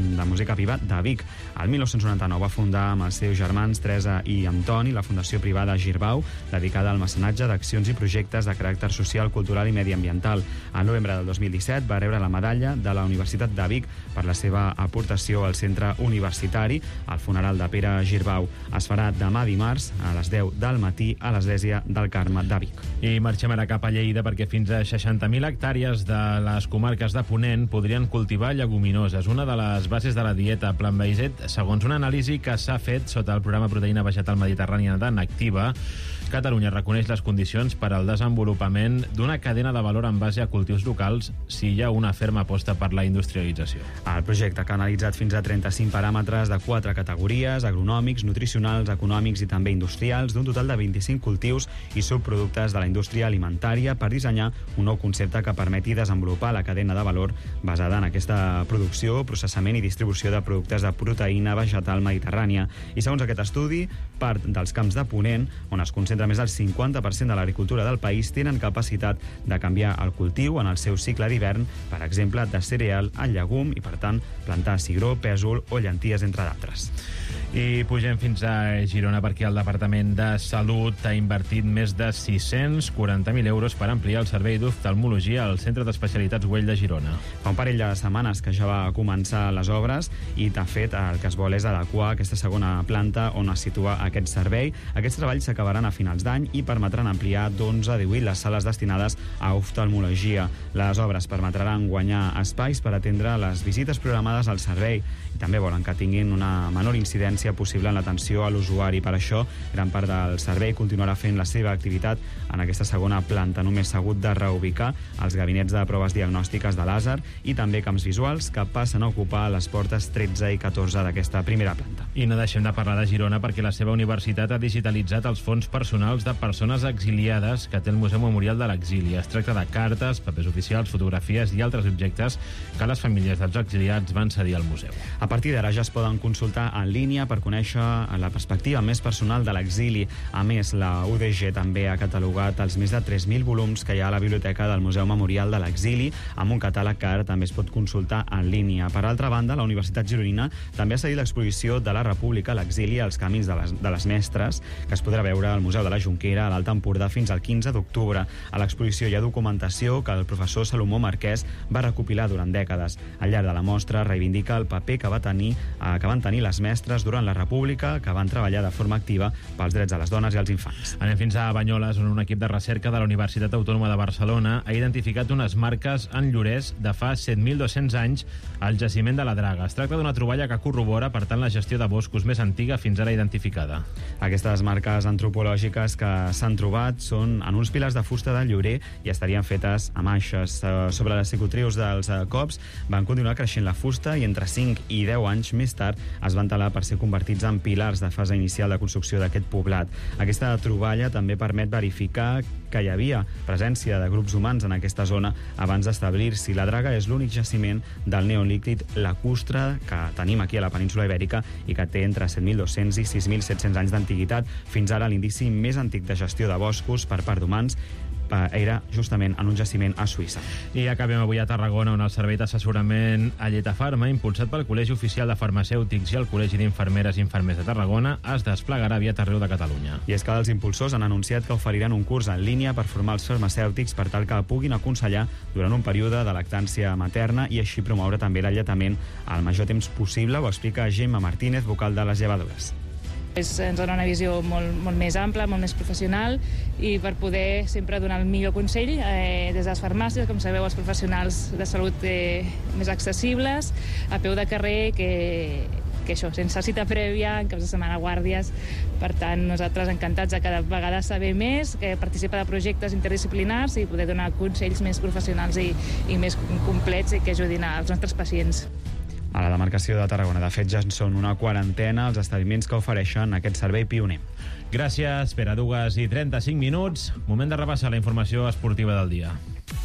Viva de Vic. El 1999 va fundar amb els seus germans Teresa i Antoni la Fundació Privada Girbau, dedicada al mecenatge d'accions i projectes de caràcter social, cultural i mediambiental. Al novembre del 2017 va rebre la medalla de la Universitat de Vic per la seva aportació al centre universitari. El funeral de Pere Girbau es farà demà dimarts a les 10 del matí a l'Església del Carme de Vic. I marxem ara cap a Lleida perquè fins a 60.000 hectàrees de les comarques de Ponent podrien cultivar lleguminoses, una de les bases de la dieta Plan Baiset, segons una anàlisi que s'ha fet sota el programa Proteïna Vegetal Mediterrània de Nactiva. Catalunya reconeix les condicions per al desenvolupament d'una cadena de valor en base a cultius locals si hi ha una ferma aposta per la industrialització. El projecte, que ha analitzat fins a 35 paràmetres de 4 categories, agronòmics, nutricionals, econòmics i també industrials, d'un total de 25 cultius i subproductes de la indústria alimentària per dissenyar un nou concepte que permeti desenvolupar la cadena de valor basada en aquesta producció, processament i distribució de productes de proteïna vegetal mediterrània. I segons aquest estudi, part dels camps de Ponent, on es concentra més del 50% de l'agricultura del país, tenen capacitat de canviar el cultiu en el seu cicle d'hivern, per exemple, de cereal a llegum i, per tant, plantar cigró, pèsol o llenties, entre d'altres. I pugem fins a Girona perquè el Departament de Salut ha invertit més de 640.000 euros per ampliar el servei d'oftalmologia al Centre d'Especialitats Güell de Girona. Fa un parell de setmanes que ja va començar les obres i, de fet, el que es vol és adequar aquesta segona planta on es situa aquest servei. Aquests treballs s'acabaran a finals d'any i permetran ampliar d'11 a 18 les sales destinades a oftalmologia. Les obres permetran guanyar espais per atendre les visites programades al servei i també volen que tinguin una menor incidència possible en l'atenció a l'usuari. Per això, gran part del servei continuarà fent la seva activitat en aquesta segona planta. Només s'ha hagut de reubicar els gabinets de proves diagnòstiques de làser i també camps visuals que passen a ocupar les portes 13 i 14 d'aquesta primera planta. I no deixem de parlar de Girona perquè la seva universitat ha digitalitzat els fons personals de persones exiliades que té el Museu Memorial de l'Exili. Es tracta de cartes, papers oficials, fotografies i altres objectes que les famílies dels exiliats van cedir al museu. A partir d'ara ja es poden consultar en línia línia per conèixer la perspectiva més personal de l'exili. A més, la UDG també ha catalogat els més de 3.000 volums que hi ha a la biblioteca del Museu Memorial de l'Exili, amb un catàleg que ara també es pot consultar en línia. Per altra banda, la Universitat Gironina també ha cedit l'exposició de la República, l'exili i els camins de les mestres, que es podrà veure al Museu de la Jonquera, a l'Alt Empordà, fins al 15 d'octubre. A l'exposició hi ha documentació que el professor Salomó Marquès va recopilar durant dècades. Al llarg de la mostra reivindica el paper que van tenir les mestres durant la República, que van treballar de forma activa pels drets de les dones i els infants. Anem fins a Banyoles, on un equip de recerca de la Universitat Autònoma de Barcelona ha identificat unes marques en llorers de fa 7.200 anys al jaciment de la Draga. Es tracta d'una troballa que corrobora, per tant, la gestió de boscos més antiga fins ara identificada. Aquestes marques antropològiques que s'han trobat són en uns pilars de fusta de llorer i estarien fetes amb aixes. Sobre les cicatrius dels cops van continuar creixent la fusta i entre 5 i 10 anys més tard es van talar per ser convertits en pilars de fase inicial de construcció d'aquest poblat. Aquesta troballa també permet verificar que hi havia presència de grups humans en aquesta zona abans d'establir-s'hi. La Draga és l'únic jaciment del neolític lacustre que tenim aquí a la península Ibèrica i que té entre 7.200 i 6.700 anys d'antiguitat. Fins ara l'indici més antic de gestió de boscos per part d'humans era justament en un jaciment a Suïssa. I acabem avui a Tarragona, on el servei d'assessorament Alletafarma, impulsat pel Col·legi Oficial de Farmacèutics i el Col·legi d'Infermeres i Infermers de Tarragona, es desplegarà aviat arreu de Catalunya. I és que els impulsors han anunciat que oferiran un curs en línia per formar els farmacèutics per tal que puguin aconsellar durant un període de lactància materna i així promoure també l'alletament al major temps possible, ho explica Gemma Martínez, vocal de les llevadores. Ens dona una visió molt més ampla, molt més professional i per poder sempre donar el millor consell des de les farmàcies, com sabeu, els professionals de salut més accessibles, a peu de carrer, que això, sense cita prèvia, en caps de setmana guàrdies. Per tant, nosaltres encantats de cada vegada saber més, que participar de projectes interdisciplinars i poder donar consells més professionals i més complets i que ajudin als nostres pacients. A la demarcació de Tarragona, de fet, ja en són una quarantena els establiments que ofereixen aquest servei pioner. Gràcies, per a 2:35. Moment de repassar la informació esportiva del dia.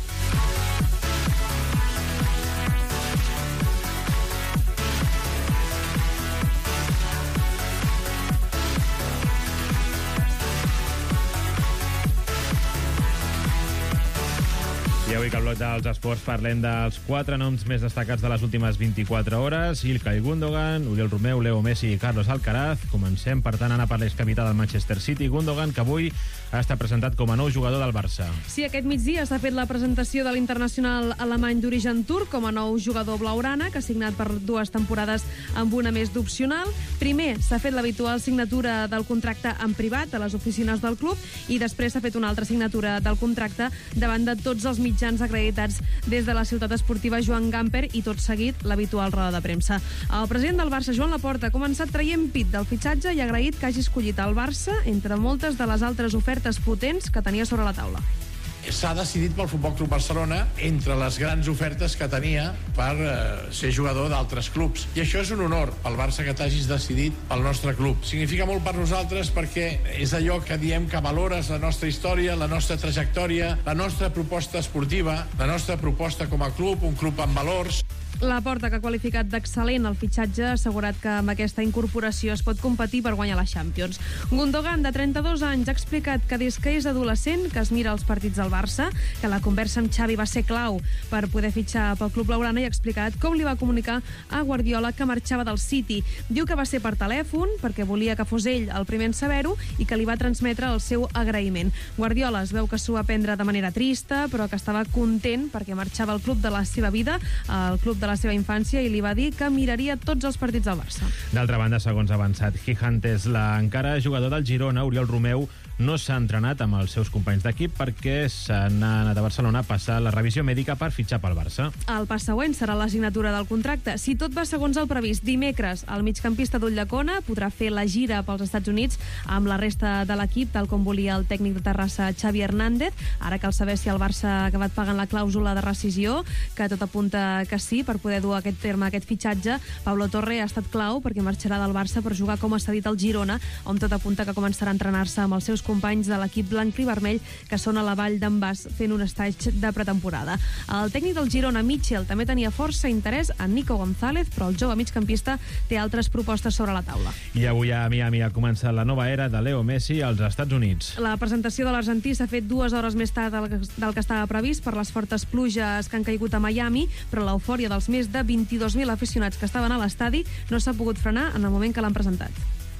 I avui que al bloc dels esports parlem dels 4 noms més destacats de les últimes 24 hores: Ilkay Gundogan, Oriol Romeu, Leo Messi i Carlos Alcaraz. Comencem, per tant, Anna, per l'excapità del Manchester City, Gundogan, que avui ha estat presentat com a nou jugador del Barça. Sí, aquest migdia s'ha fet la presentació de l'internacional alemany d'origen turc com a nou jugador blaugrana, que ha signat per 2 temporades amb una més d'opcional. Primer s'ha fet l'habitual signatura del contracte en privat a les oficines del club i després s'ha fet una altra signatura del contracte davant de tots els mitjans acreditats des de la ciutat esportiva Joan Gamper i tot seguit l'habitual roda de premsa. El president del Barça, Joan Laporta, ha començat traient pit del fitxatge i ha agraït que hagi escollit el Barça entre moltes de les altres ofertes potents que tenia sobre la taula. S'ha decidit pel Futbol Club Barcelona entre les grans ofertes que tenia per ser jugador d'altres clubs. I això és un honor pel Barça que t'hagis decidit pel nostre club. Significa molt per nosaltres perquè és allò que diem que valores la nostra història, la nostra trajectòria, la nostra proposta esportiva, la nostra proposta com a club, un club amb valors. Laporta, que ha qualificat d'excel·lent el fitxatge, ha assegurat que amb aquesta incorporació es pot competir per guanyar la Champions. Gundogan, de 32 anys, ha explicat que des que és adolescent que es mira els partits del Barça, que la conversa amb Xavi va ser clau per poder fitxar pel club blaugrana i ha explicat com li va comunicar a Guardiola que marxava del City. Diu que va ser per telèfon perquè volia que fos ell el primer en saber-ho i que li va transmetre el seu agraïment. Guardiola es veu que s'ho va prendre de manera trista, però que estava content perquè marxava al club de la seva vida, al club de la seva infància, i li va dir que miraria tots els partits del Barça. D'altra banda, segons ha avançat Giján Tesla, encara jugador del Girona, Oriol Romeu, no s'ha entrenat amb els seus companys d'equip perquè s'han anat a Barcelona a passar la revisió mèdica per fitxar pel Barça. El pas següent serà la signatura del contracte. Si tot va segons el previst, dimecres el migcampista d'Ulldecona podrà fer la gira pels Estats Units amb la resta de l'equip, tal com volia el tècnic de Terrassa, Xavi Hernández. Ara cal saber si el Barça ha acabat pagant la clàusula de rescisió, que tot apunta que sí, per poder dur a aquest terme aquest fitxatge. Pablo Torre ha estat clau perquè marxarà del Barça per jugar com a cedit al Girona, on tot apunta que començarà a entrenar-se amb els seus companys de l'equip blanc i vermell que són a la Vall d'en Bas fent un estatge de pretemporada. El tècnic del Girona, Mitchell, també tenia força interès en Nico González, però el jove migcampista té altres propostes sobre la taula. I avui a Miami ha començat la nova era de Leo Messi als Estats Units. La presentació de l'argentí s'ha fet 2 hores més tard del que estava previst per les fortes pluges que han caigut a Miami, però l'eufòria dels més de 22.000 aficionats que estaven a l'estadi no s'ha pogut frenar en el moment que l'han presentat.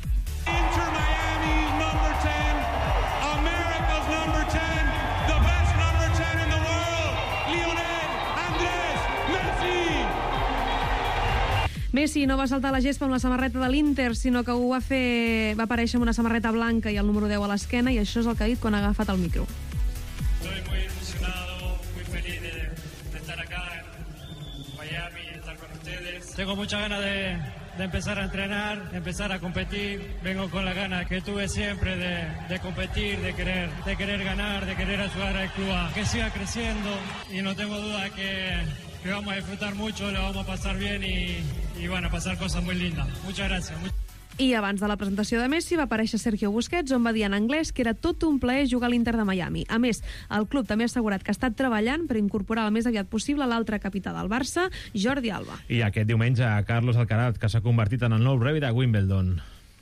Messi no va saltar la gespa amb la samarreta de l'Inter, sinó que va aparèixer amb una samarreta blanca i el número 10 a l'esquena, i això és el que ha dit quan ha agafat el micro. Estoy muy emocionado, muy feliz de estar acá en Miami, estar con ustedes. Tengo muchas ganas de empezar a entrenar, de empezar a competir. Vengo con la gana que tuve siempre de competir, de querer ganar, de querer ayudar al club a que siga creciendo, y no tengo duda que vamos a disfrutar mucho, lo vamos a pasar bien y van a pasar cosas muy lindas. Muchas gracias. I abans de la presentació de Messi va aparèixer Sergio Busquets, on va dir en anglès que era tot un plaer jugar a l'Inter de Miami. A més, el club també ha assegurat que ha estat treballant per incorporar el més aviat possible l'altre capità del Barça, Jordi Alba. I aquest diumenge Carlos Alcaraz, que s'ha convertit en el nou rei de Wimbledon.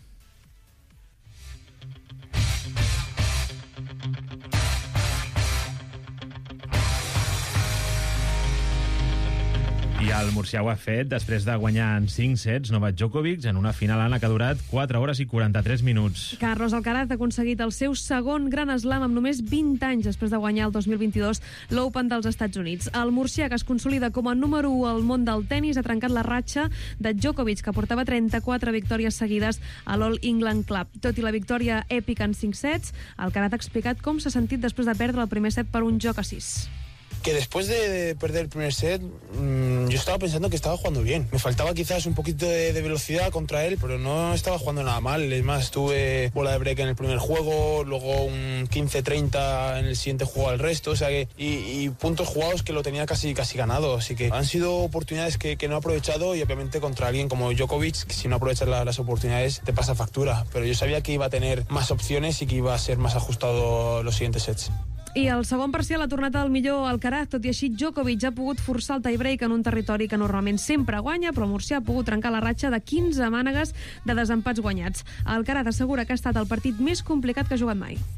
I el murcià ho ha fet després de guanyar en 5 sets Novak Djokovic en una final que ha durat 4 hores i 43 minuts. Carlos Alcaraz ha aconseguit el seu segon Gran Slam amb només 20 anys després de guanyar el 2022 l'Open dels Estats Units. El murcià, que es consolida com a número 1 al món del tennis, ha trencat la ratxa de Djokovic, que portava 34 victòries seguides a l'All England Club. Tot i la victòria èpica en 5 sets, Alcaraz ha explicat com s'ha sentit després de perdre el primer set per un joc a 6. Que después de perder el primer set, yo estaba pensando que estaba jugando bien. Me faltaba quizás un poquito de velocidad contra él, pero no estaba jugando nada mal. Es más, tuve bola de break en el primer juego, luego un 15-30 en el siguiente juego al resto, o sea que y puntos jugados que lo tenía casi ganado. Así que han sido oportunidades que no he aprovechado, y obviamente contra alguien como Djokovic, que si no aprovechas las oportunidades te pasa factura. Pero yo sabía que iba a tener más opciones y que iba a ser más ajustado los siguientes sets. I el segon parcial ha tornat al millor Alcaraz, tot i així Djokovic ha pogut forçar el tie-break en un territori que normalment sempre guanya, però el murcià ha pogut trencar la ratxa de 15 mànegues de desempats guanyats. Alcaraz assegura que ha estat el partit més complicat que ha jugat mai.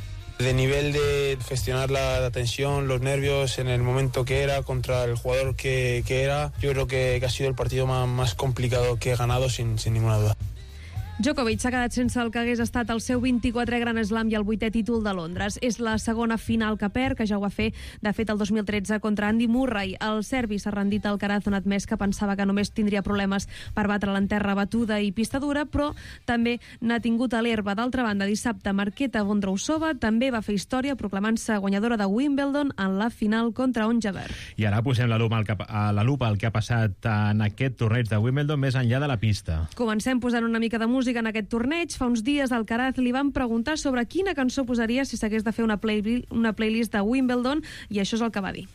De nivel de gestionar la tensión, los nervios en el momento que era, contra el jugador que era, yo creo que ha sido el partido más complicado que he ganado sin ninguna duda. Djokovic s'ha quedat sense el que hagués estat el seu 24è Gran Slam i el 8è títol de Londres. És la segona final que perd, que ja ho va fer, de fet, el 2013 contra Andy Murray. El serbi s'ha rendit al Alcaraz, on ha admès que pensava que només tindria problemes per batre en terra batuda i pista dura, però també n'ha tingut a l'herba. D'altra banda, dissabte, Marketa Vondrousova també va fer història proclamant-se guanyadora de Wimbledon en la final contra Ons Jabeur. I ara posem la lupa al que ha passat en aquest torneig de Wimbledon més enllà de la pista. Comencem posant una mica de música en aquest torneig. Fa uns dies al Alcaraz li van preguntar sobre quina cançó posaria si s'hagués de fer una playlist de Wimbledon, i això és el que va dir.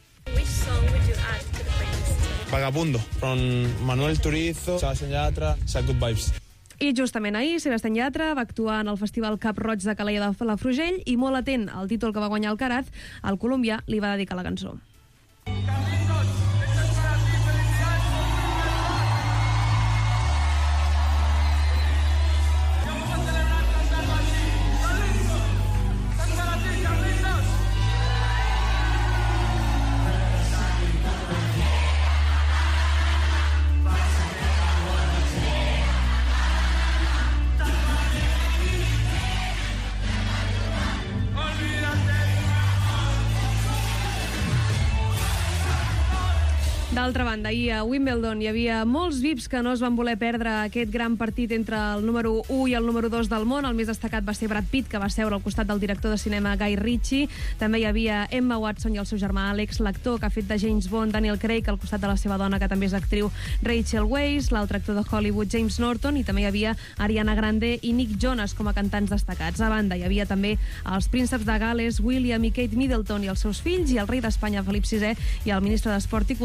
Vagabundo, con Manuel Turizo, Sebastián Yatra, Good Vibes. I justament ahir, Sebastián Yatra va actuar en el Festival Cap Roig de Calella de Palafrugell, i molt atent al títol que va guanyar Alcaraz, el colombià li va dedicar la cançó. D'altra banda, ahir a Wimbledon hi havia molts VIPs que no es van voler perdre aquest gran partit entre el número 1 i el número 2 del món. El més destacat va ser Brad Pitt, que va seure al costat del director de cinema Guy Ritchie. També hi havia Emma Watson i el seu germà Alex, l'actor que ha fet de James Bond Daniel Craig, al costat de la seva dona, que també és actriu, Rachel Weisz, l'altre actor de Hollywood James Norton, i també hi havia Ariana Grande i Nick Jonas com a cantants destacats. A banda, hi havia també els prínceps de Gal·les, William i Kate Middleton i els seus fills, i el rei d'Espanya, Felip VI, i el ministre d'Esport i Cultura, Miquel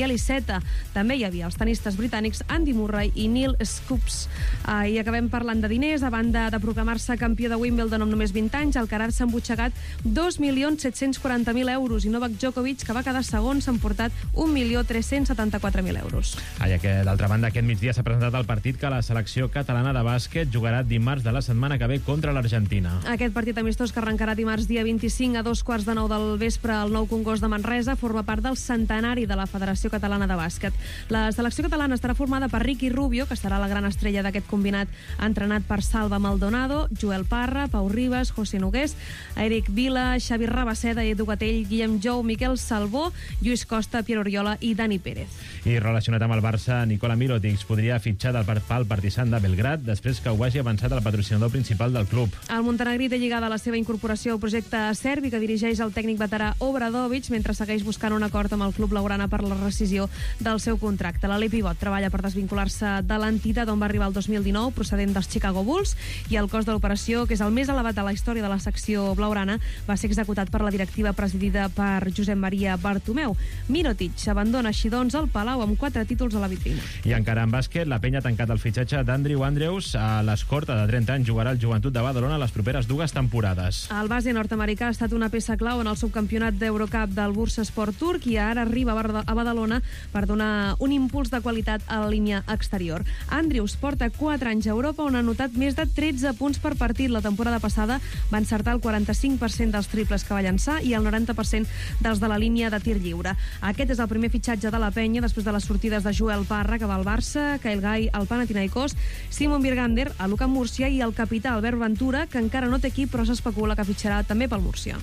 Miquel Iceta. També hi havia els tenistes britànics Andy Murray i Neil Scoops. I acabem parlant de diners. A banda de proclamar-se campió de Wimbledon amb només 20 anys, Alcaraz s'ha embutxacat 2.740.000 euros i Novak Djokovic, que va quedar segon, s'ha emportat 1.374.000 euros. D'altra banda, aquest migdia s'ha presentat el partit que la selecció catalana de bàsquet jugarà dimarts de la setmana que ve contra l'Argentina. Aquest partit amistós, que arrencarà dimarts dia 25 a 2:15 del vespre al Nou Congost de Manresa, forma part del centenari de la Federació Catalana de Bàsquet. La selecció catalana estarà formada per Ricky Rubio, que serà la gran estrella d'aquest combinat, entrenat per Salva Maldonado, Joel Parra, Pau Ribas, José Nogués, Eric Vila, Xavi Rabaseda, Edu Gatell, Guillem Jou, Miquel Salvó, Lluís Costa, Pierre Oriola i Dani Pérez. I relacionat amb el Barça, Nikola Mirotic podria fitxar pel Partizan de Belgrad després que ho hagi avançat el patrocinador principal del club. El montenegrí té lligada la seva incorporació al projecte serbi que dirigeix el tècnic veterà Obradovic, mentre segueix buscant un acord amb el club blaugrana per la rescisió del seu contracte. L'Alei Pivot treballa per desvincular-se de l'entitat on va arribar el 2019, procedent dels Chicago Bulls, i el cost de l'operació, que és el més elevat de la història de la secció blaugrana, va ser executat per la directiva presidida per Josep Maria Bartomeu. Mirotic abandona així doncs el Palau amb 4 títols a la vitrina. I encara en bàsquet, la penya ha tancat el fitxatge d'Andrew Andrews. A l'escorta de 30 anys jugarà el Joventut de Badalona les properes 2 temporades. El base nord-americà ha estat una peça clau en el subcampionat d'Eurocup del Bursaspor turc i ara arriba a Badalona per donar un impuls de qualitat a la línia exterior. Andrews porta 4 anys a Europa on ha anotat més de 13 punts per partit. La temporada passada va encertar el 45% dels triples que va llançar i el 90% dels de la línia de tir lliure. Aquest és el primer fitxatge de la penya després de les sortides de Joel Parra, que va al Barça, Kyle Guy al Panathinaikos, Simon Birgander a l'UCAM Múrcia i el capità Albert Ventura, que encara no té equip però s'especula que fitxarà també pel Múrcia.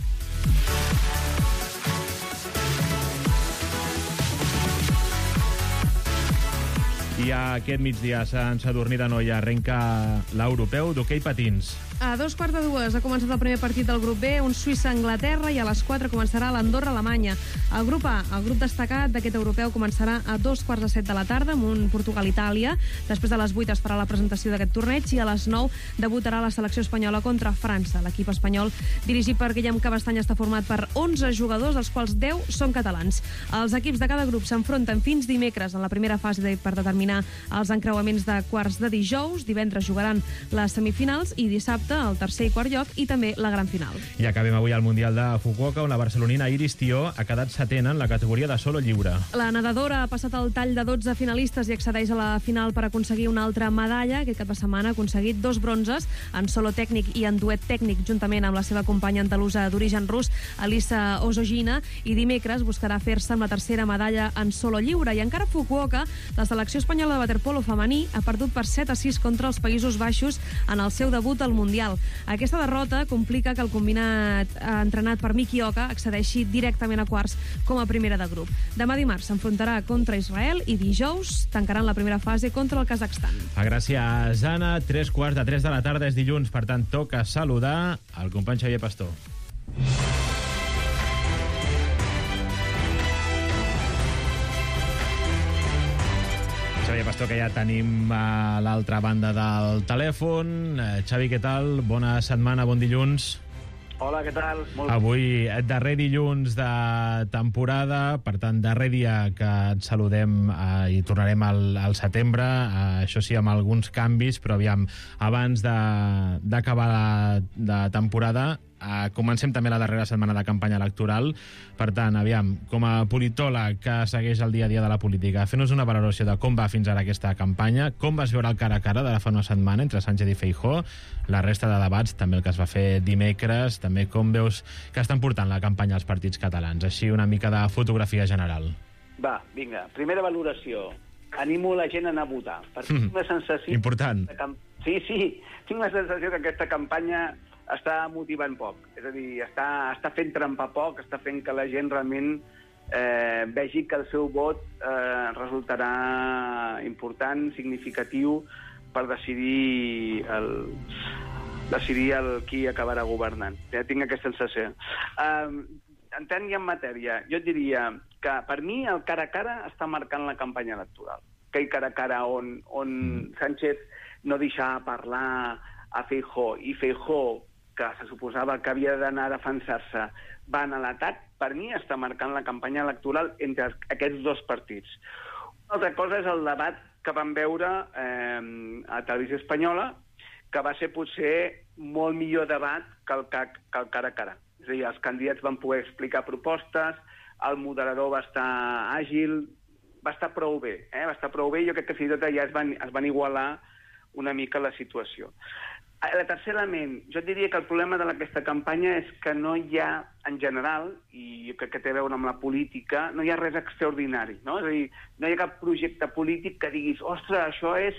I aquest migdia a Sant Sadurní d'Anoia arrenca l'europeu d'hoquei patins. A 2:15 ha començat el primer partit del grup B, un Suïssa-Anglaterra, i a les 4 començarà l'Andorra-Alemanya. El grup A, el grup destacat d'aquest europeu, començarà a 2:15 de la tarda amb un Portugal-Itàlia. Després de les 8 es farà la presentació d'aquest torneig i a les 9 debutarà la selecció espanyola contra França. L'equip espanyol, dirigit per Guillem Cabestany, està format per 11 jugadors, dels quals 10 són catalans. Els equips de cada grup s'enfronten fins dimecres en la primera fase per determinar els encreuaments de quarts de dijous. Divendres jugaran les semifinals i dissabte el tercer i quart lloc i també la gran final. I acabem avui al Mundial de Fukuoka, on la barcelonina Iris Tió ha quedat setena en la categoria de solo lliure. La nedadora ha passat el tall de 12 finalistes i accedeix a la final per aconseguir una altra medalla. Aquest cap de setmana ha aconseguit 2 bronzes en solo tècnic i en duet tècnic, juntament amb la seva companya andalusa d'origen rus, Elisa Ozogina, i dimecres buscarà fer-se amb la tercera medalla en solo lliure. I encara a Fukuoka, la selecció espanyola de waterpolo femení ha perdut per 7-6 contra els Països Baixos en el seu debut al Mundial. Aquesta derrota complica que el combinat entrenat per Miki Oka accedeixi directament a quarts com a primera de grup. Demà dimarts s'enfrontarà contra Israel i dijous tancaran la primera fase contra el Kazakhstan. Gràcies, Anna. 3:15 de la tarda és dilluns, per tant toca saludar el company Xavier Pastor. Xavier Pastor, que ja tenim a l'altra banda del telèfon. Xavi, què tal? Bona setmana, bon dilluns. Hola, què tal? Avui, darrer dilluns de temporada, per tant, darrer dia que et saludem i tornarem al setembre, això sí, amb alguns canvis, però aviam, abans d'acabar la temporada, comencem també la darrera setmana de campanya electoral. Per tant, aviam, com a politòleg que segueix el dia a dia de la política, fes-nos una valoració de com va fins ara aquesta campanya, com vas veure el cara a cara de fa una setmana entre Sánchez i Feijóo, la resta de debats, també el que es va fer dimecres, també com veus que estan portant la campanya als partits catalans, així una mica de fotografia general. Va, vinga, primera valoració. Animo la gent a anar a votar, perquè tinc la sensació... Important. Sí, tinc la sensació que aquesta campanya està motivant poc, és a dir, està fent trempar poc, està fent que la gent realment vegi que el seu vot resultarà important, significatiu, per decidir qui acabarà governant. Ja tinc aquesta sensació. Entrant ja en matèria, jo et diria que per mi el cara a cara està marcant la campanya electoral. Aquell cara a cara on Sánchez no deixava parlar a Feijóo i Feijóo que se suposava que havia d'anar a defensar-se, van a l'atac, per mi està marcant la campanya electoral entre aquests dos partits. Una altra cosa és el debat que vam veure a Televisió Espanyola, que va ser potser molt millor debat que el cara a cara. És a dir, els candidats van poder explicar propostes, el moderador va estar àgil, va estar prou bé, va estar prou bé, jo crec que fins i tot allà es van igualar una mica la situació. El tercer element, jo diria que el problema d'aquesta campanya és que no hi ha, en general, i jo crec que té a veure amb la política, no hi ha res extraordinari, no? És a dir, no hi ha cap projecte polític que diguis, ostres, això és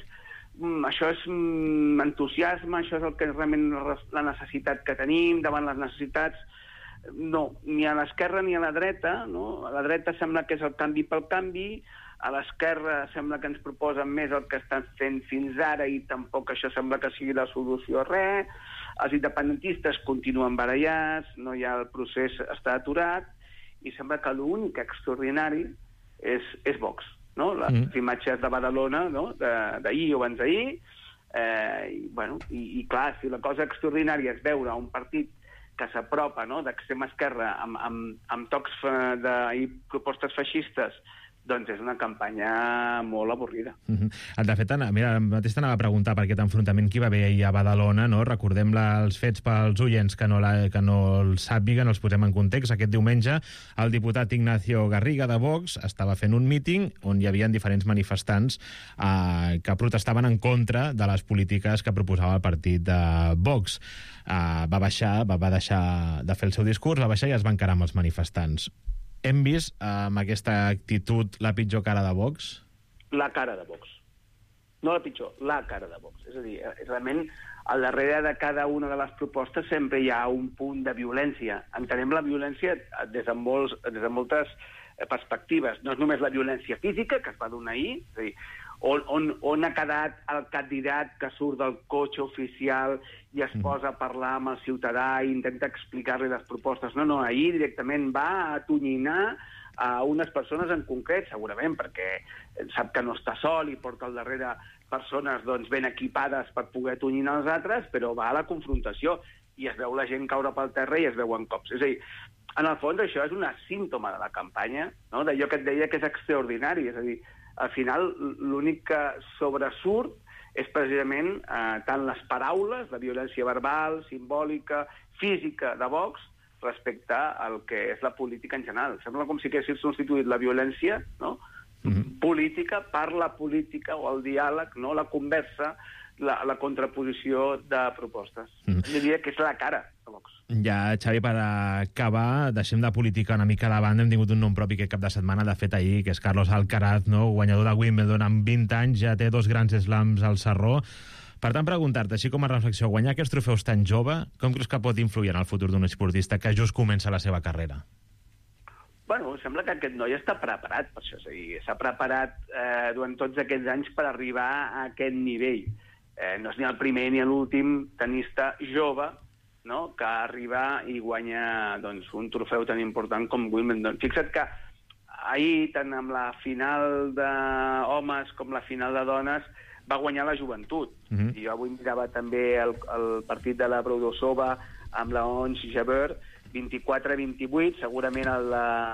entusiasme, això és el que és realment la necessitat que tenim davant les necessitats. No, ni a l'esquerra ni a la dreta, no? A la dreta sembla que és el canvi pel canvi, a l'esquerra sembla que ens proposen més el que estan fent fins ara i tampoc això sembla que sigui la solució a res. Els independentistes continuen barallats, no hi ha el procés, està aturat, i sembla que l'únic extraordinari és Vox. No? Les imatges de Badalona, no? D'ahir o abans d'ahir, i clar, si la cosa extraordinària és veure un partit que s'apropa, no? D'extrema esquerra amb tocs i propostes feixistes, doncs és una campanya molt avorrida. De fet, mira, mateix t'anava a preguntar per aquest enfrontament que hi va haver ahir a Badalona, no? Recordem els fets pels oients que no els sàpiguen, els posem en context. Aquest diumenge el diputat Ignacio Garriga de Vox estava fent un míting on hi havia diferents manifestants que protestaven en contra de les polítiques que proposava el partit de Vox. Va deixar de fer el seu discurs, va baixar i es va encarar amb els manifestants. Hem vist amb aquesta actitud la pitjor cara de Vox? La cara de Vox. No la pitjor, la cara de Vox. És a dir, realment, al darrere de cada una de les propostes sempre hi ha un punt de violència. Entenem la violència des de moltes perspectives. No és només la violència física, que es va donar ahir, és a dir, on ha quedat el candidat que surt del cotxe oficial i es posa a parlar amb el ciutadà i intenta explicar-li les propostes. No, ahir directament va atonyinar a unes persones en concret, segurament perquè sap que no està sol i porta al darrere persones ben equipades per poder atonyinar els altres, però va a la confrontació i es veu la gent caure pel terra i es veuen cops. És a dir, en el fons això és una símptoma de la campanya, no? D'allò que et deia que és extraordinari, és a dir, al final l'únic que sobresurt és precisament tant les paraules, la violència verbal, simbòlica, física de Vox respecte al que és la política en general. Sembla com si haguessin substituït la violència, no? Política per la política o el diàleg, no? La conversa, la contraposició de propostes. Jo diria que és la cara de Vox. Ja, Xavi, per acabar, deixem de política una mica de banda. Hem tingut un nom propi aquest cap de setmana, de fet ahir, que és Carlos Alcaraz, no? Guanyador de Wimbledon amb 20 anys, ja té 2 grans slams al sarró. Per tant, preguntar-te, així com a reflexió, guanyar aquests trofeus tan jove, com creus que pot influir en el futur d'un esportista que just comença la seva carrera? Bueno, sembla que aquest noi està preparat per això. És a dir, s'ha preparat durant tots aquests anys per arribar a aquest nivell. No és ni el primer ni l'últim tenista jove, no?, que arriba i guanya un trofeu tan important com Wimbledon. Fixa't que ahir, tant amb la final d'homes com la final de dones, va guanyar la joventut. I jo avui mirava també el partit de la Brodosova amb la Ons Jabeur, 24-28, segurament el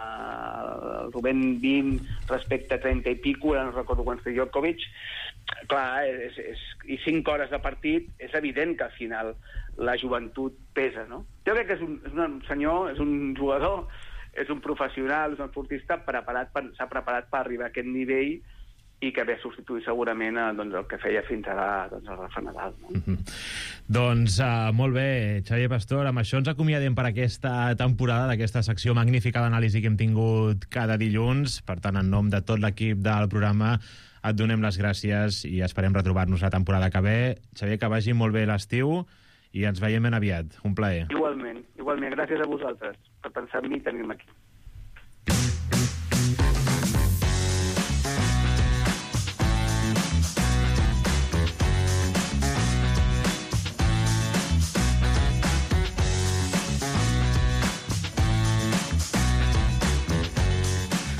Rubén 20 respecte a 30 i pico, no recordo quants té Djokovic. Clar, i 5 hores de partit, és evident que al final la joventut pesa, no? Jo crec que és un senyor, és un jugador, és un professional, és un esportista s'ha preparat per arribar a aquest nivell i que ve a substituir segurament el que feia fins ara el Rafa Nadal. No? Doncs molt bé, Xavier Pastor, amb això ens acomiadem per aquesta temporada d'aquesta secció magnífica d'anàlisi que hem tingut cada dilluns. Per tant, en nom de tot l'equip del programa, et donem les gràcies i esperem retrobar-nos la temporada que ve. Xavier, que vagi molt bé l'estiu i ens veiem ben aviat. Un plaer. Igualment. Gràcies a vosaltres per pensar en mi i tenir-me aquí. Aquí també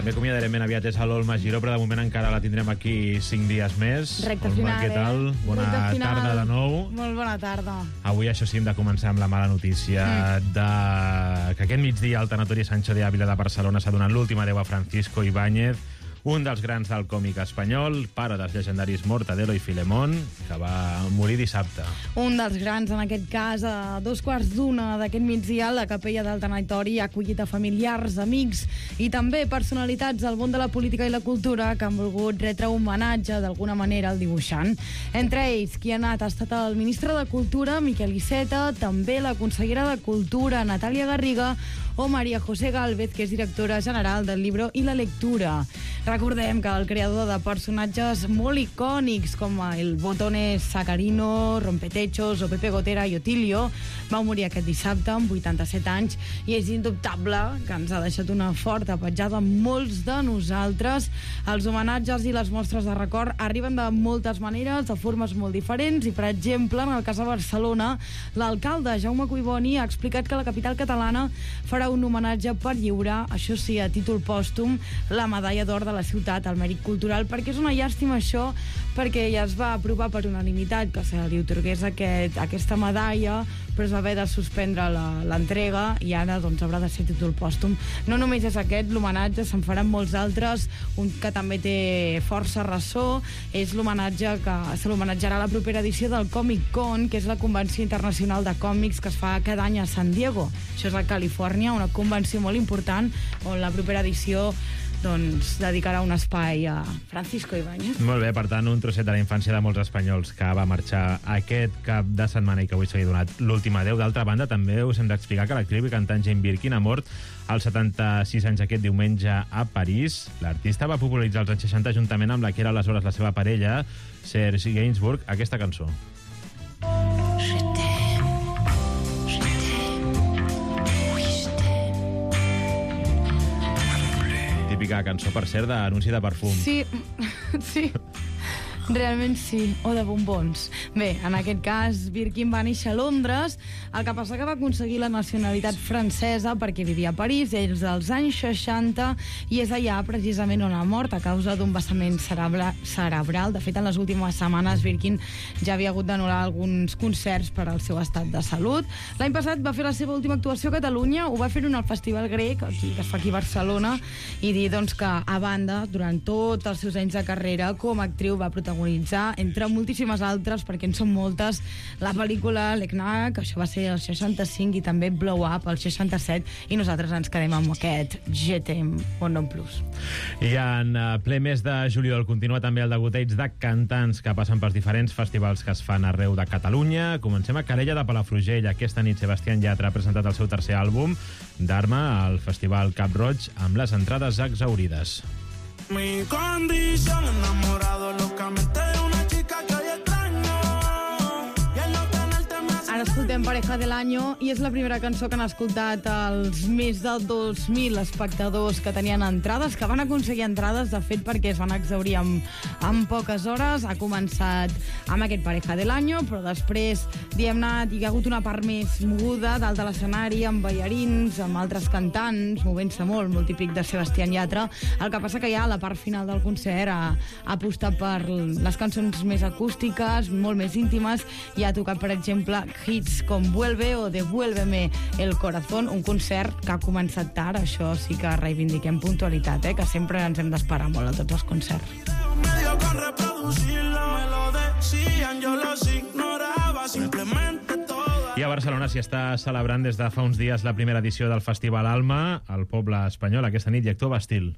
també acomiadarem ben aviat és a l'Olma Giró, però de moment encara la tindrem aquí 5 dies més. Recte Olma, final, què tal? Bona tarda de nou. Molt bona tarda. Avui, això sí, hem de començar amb la mala notícia de que aquest migdia el tanatori Sancho de Ávila de Barcelona s'ha donat l'última adeu a Francisco Ibáñez, un dels grans del còmic espanyol, pare dels llegendaris Mortadelo i Filemón, que va morir dissabte. Un dels grans, en aquest cas, a 2:15 d'aquest migdia, la capella del tanatori ha acollit a familiars, amics i també personalitats del món de la política i la cultura que han volgut retre homenatge d'alguna manera al dibuixant. Entre ells, qui ha anat ha estat el ministre de Cultura, Miquel Iceta, també la consellera de Cultura, Natàlia Garriga, o María José Gálvez, que és directora general del Libro i la Lectura. Recordem que el creador de personatges molt icònics com el Botones Sacarino, Rompetechos o Pepe Gotera i Otilio va morir aquest dissabte amb 87 anys i és indubtable que ens ha deixat una forta petjada amb molts de nosaltres. Els homenatges i les mostres de record arriben de moltes maneres, de formes molt diferents i, per exemple, en el cas de Barcelona, l'alcalde Jaume Collboni ha explicat que la capital catalana farà un homenatge per lliurar, això sí, a títol pòstum, la medalla d'or de la ciutat al mèrit cultural, perquè és una llàstima això, perquè ja es va aprovar per unanimitat que se li atorgués aquesta medalla, però es va haver de suspendre l'entrega i ara doncs haurà de ser títol pòstum. No només és aquest l'homenatge, se'n faran molts altres. Un que també té força ressò és l'homenatge que se l'homenatjarà a la propera edició del Comic Con, que és la convenció internacional de còmics que es fa cada any a San Diego. Això és a Califòrnia, una convenció molt important on la propera edició doncs dedicarà un espai a Francisco Ibáñez. Molt bé, per tant, un trosset de la infància de molts espanyols que va marxar aquest cap de setmana i que avui s'ha donat l'última adeu. D'altra banda, també us hem d'explicar que l'actriu i cantant Jane Birkin ha mort als 76 anys aquest diumenge a París. L'artista va popularitzar als anys 60 juntament amb la que era aleshores la seva parella, Serge Gainsbourg, aquesta cançó. Típica cançó, per cert, d'anunci de perfum. Sí, sí. Realment sí, o de bombons. Bé, en aquest cas, Birkin va néixer a Londres, el que passa que va aconseguir la nacionalitat francesa perquè vivia a París des dels anys 60 i és allà precisament on ha mort a causa d'un vessament cerebral. De fet, en les últimes setmanes Birkin ja havia hagut d'anul·lar alguns concerts per al seu estat de salut. L'any passat va fer la seva última actuació a Catalunya, ho va fer en el Festival Grec, que es fa aquí a Barcelona, i dir doncs, que a banda, durant tots els seus anys de carrera com a actriu va protagonitzar, entre moltíssimes altres, perquè en són moltes, la pel·lícula L'Eknack, això va ser el 65, i també Blow Up, el 67, i nosaltres ens quedem amb aquest GTM o non plus. I en ple mes de juliol continua també el degoteig de cantants que passen pels diferents festivals que es fan arreu de Catalunya. Comencem a Calella de Palafrugell. Aquesta nit Sebastián Yatra ha presentat el seu tercer àlbum, Dharma, al Festival Cap Roig, amb les entrades exhaurides. Mi condición, enamorado locamente de una chica que hoy extraño. Y el no tenerte me hace... Ara escoltem Pareja del Año i és la primera cançó que han escoltat els més de 2.000 espectadors que tenien entrades, que van aconseguir entrades, de fet, perquè es van exhaurir en poques hores. Ha començat amb aquest Pareja del Año, però després, diguem-ne, hi ha hagut una part més moguda dalt de l'escenari, amb ballarins, amb altres cantants, movent-se molt típic de Sebastián Yatra. El que passa que ja a la part final del concert ha apostat per les cançons més acústiques, molt més íntimes, i ha tocat, per exemple, hits com Vuelve o Devuélveme el Corazón, un concert que ha començat tard. Això sí que reivindiquem puntualitat, que sempre ens hem d'esperar molt a tots els concerts. Medio con reproducirla, me lo decían, yo los ignoraba, simplemente toda... I a Barcelona s'hi està celebrant des de fa uns dies la primera edició del Festival Alma, al poble espanyol. Aquesta nit hi actua Bastil.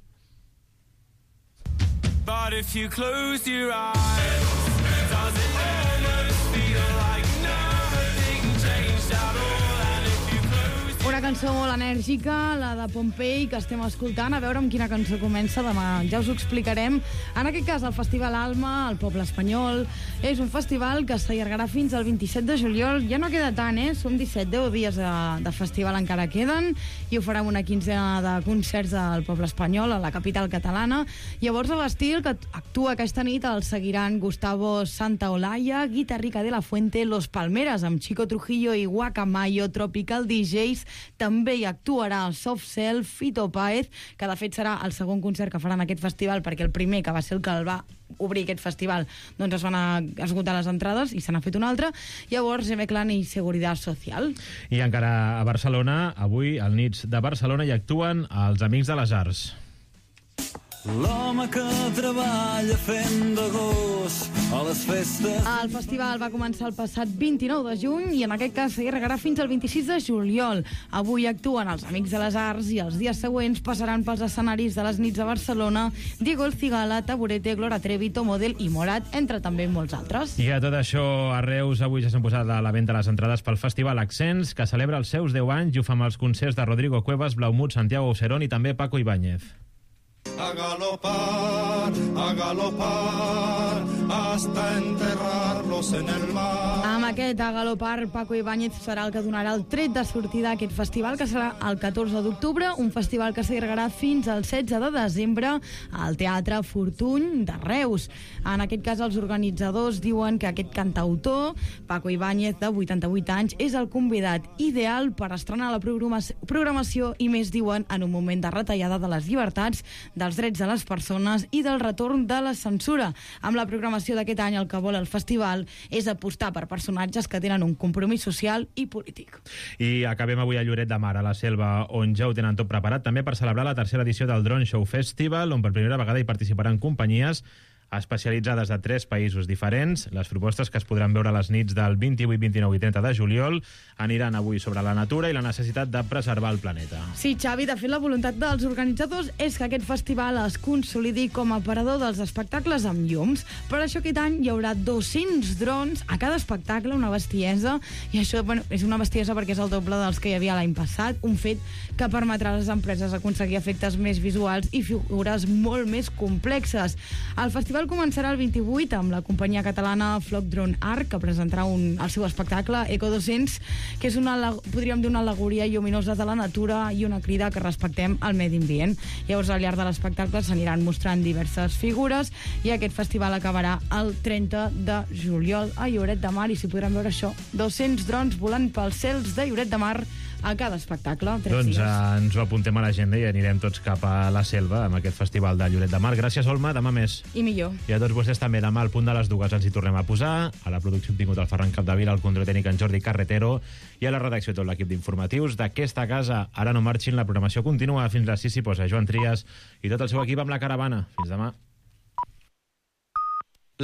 But if you close your eyes, does it almost feel like nothing changed at all? And if you close... Una cançó molt enèrgica, la de Pompei, que estem escoltant. A veure amb quina cançó comença demà. Ja us ho explicarem. En aquest cas, el Festival Alma, al poble espanyol, és un festival que s'allargarà fins al 27 de juliol. Ja no queda tant, Som 10 dies de festival encara queden, i ho farà una quinzena de concerts al poble espanyol, a la capital catalana. Llavors, a Bastil, que actua aquesta nit, el seguiran Gustavo Santaolalla, Guitarrica de la Fuente, Los Palmeras, amb Chico Trujillo i Guacamayo, Tropical DJs, també hi actuarà el Soft Cell, Fito Páez, que de fet serà el segon concert que faran aquest festival, perquè el primer, que va ser el que el va obrir aquest festival, doncs es van esgotar les entrades i se n'ha fet un altre. Llavors, Clan i Seguridad Social. I encara a Barcelona, avui al Nits de Barcelona hi actuen els Amics de les Arts. L'home que treballa fent de gos a les festes... El festival va començar el passat 29 de juny i en aquest cas s'allargarà fins al 26 de juliol. Avui actuen els Amics de les Arts i els dies següents passaran pels escenaris de les nits de Barcelona Diego El Cigala, Taburete, Gloria Trevi, Tomodel i Morat, entre també molts altres. I a tot això, a Reus avui ja s'han posat a la venda les entrades pel Festival Accents, que celebra els seus 10 anys i ho fa amb els concerts de Rodrigo Cuevas, Blaumut, Santiago Auserón i també Paco Ibáñez. A galopar, hasta enterrarlos en el mar. Amb aquest A galopar, Paco Ibáñez serà el que donarà el tret de sortida a aquest festival, que serà el 14 d'octubre, un festival que s'allargarà fins al 16 de desembre al Teatre Fortuny de Reus. En aquest cas, els organitzadors diuen que aquest cantautor, Paco Ibáñez, de 88 anys, és el convidat ideal per estrenar la programació i més, diuen, en un moment de retallada de les llibertats, dels drets de les persones i del retorn de la censura. Amb la programació d'aquest any, el que vol el festival és apostar per personatges que tenen un compromís social i polític. I acabem avui a Lloret de Mar, a la Selva, on ja ho tenen tot preparat, també per celebrar la tercera edició del Drone Show Festival, on per primera vegada hi participaran companyies especialitzades de 3 països diferents. Les propostes que es podran veure a les nits del 28, 29 i 30 de juliol aniran avui sobre la natura i la necessitat de preservar el planeta. Sí, Xavi, de fet la voluntat dels organitzadors és que aquest festival es consolidi com a aparador dels espectacles amb llums. Per això aquest any hi haurà 200 drons a cada espectacle, una bestiesa, i això és una bestiesa perquè és el doble dels que hi havia l'any passat, un fet que permetrà a les empreses aconseguir efectes més visuals i figures molt més complexes. El festival començarà el 28 amb la companyia catalana Flock Drone Art, que presentarà el seu espectacle Eco 200, que és podríem dir una al·legoria lluminosa de la natura i una crida que respectem el medi ambient. Llavors, al llarg de l'espectacle s'aniran mostrant diverses figures i aquest festival acabarà el 30 de juliol a Lloret de Mar, i si podran veure això, 200 drons volant pels cels de Lloret de Mar a cada espectacle. Doncs ens ho apuntem a l'agenda i anirem tots cap a la Selva amb aquest festival de Lloret de Mar. Gràcies, Olma, demà més. I millor. I a tots vostès també, demà al punt de les 2 ens hi tornem a posar. A la producció hem tingut el Ferran Capdevila, al control tècnic en Jordi Carretero i a la redacció tot l'equip d'informatius d'aquesta casa. Ara no marxin, la programació continua fins les 6, s'hi posa Joan Trias i tot el seu equip amb La Caravana. Fins demà.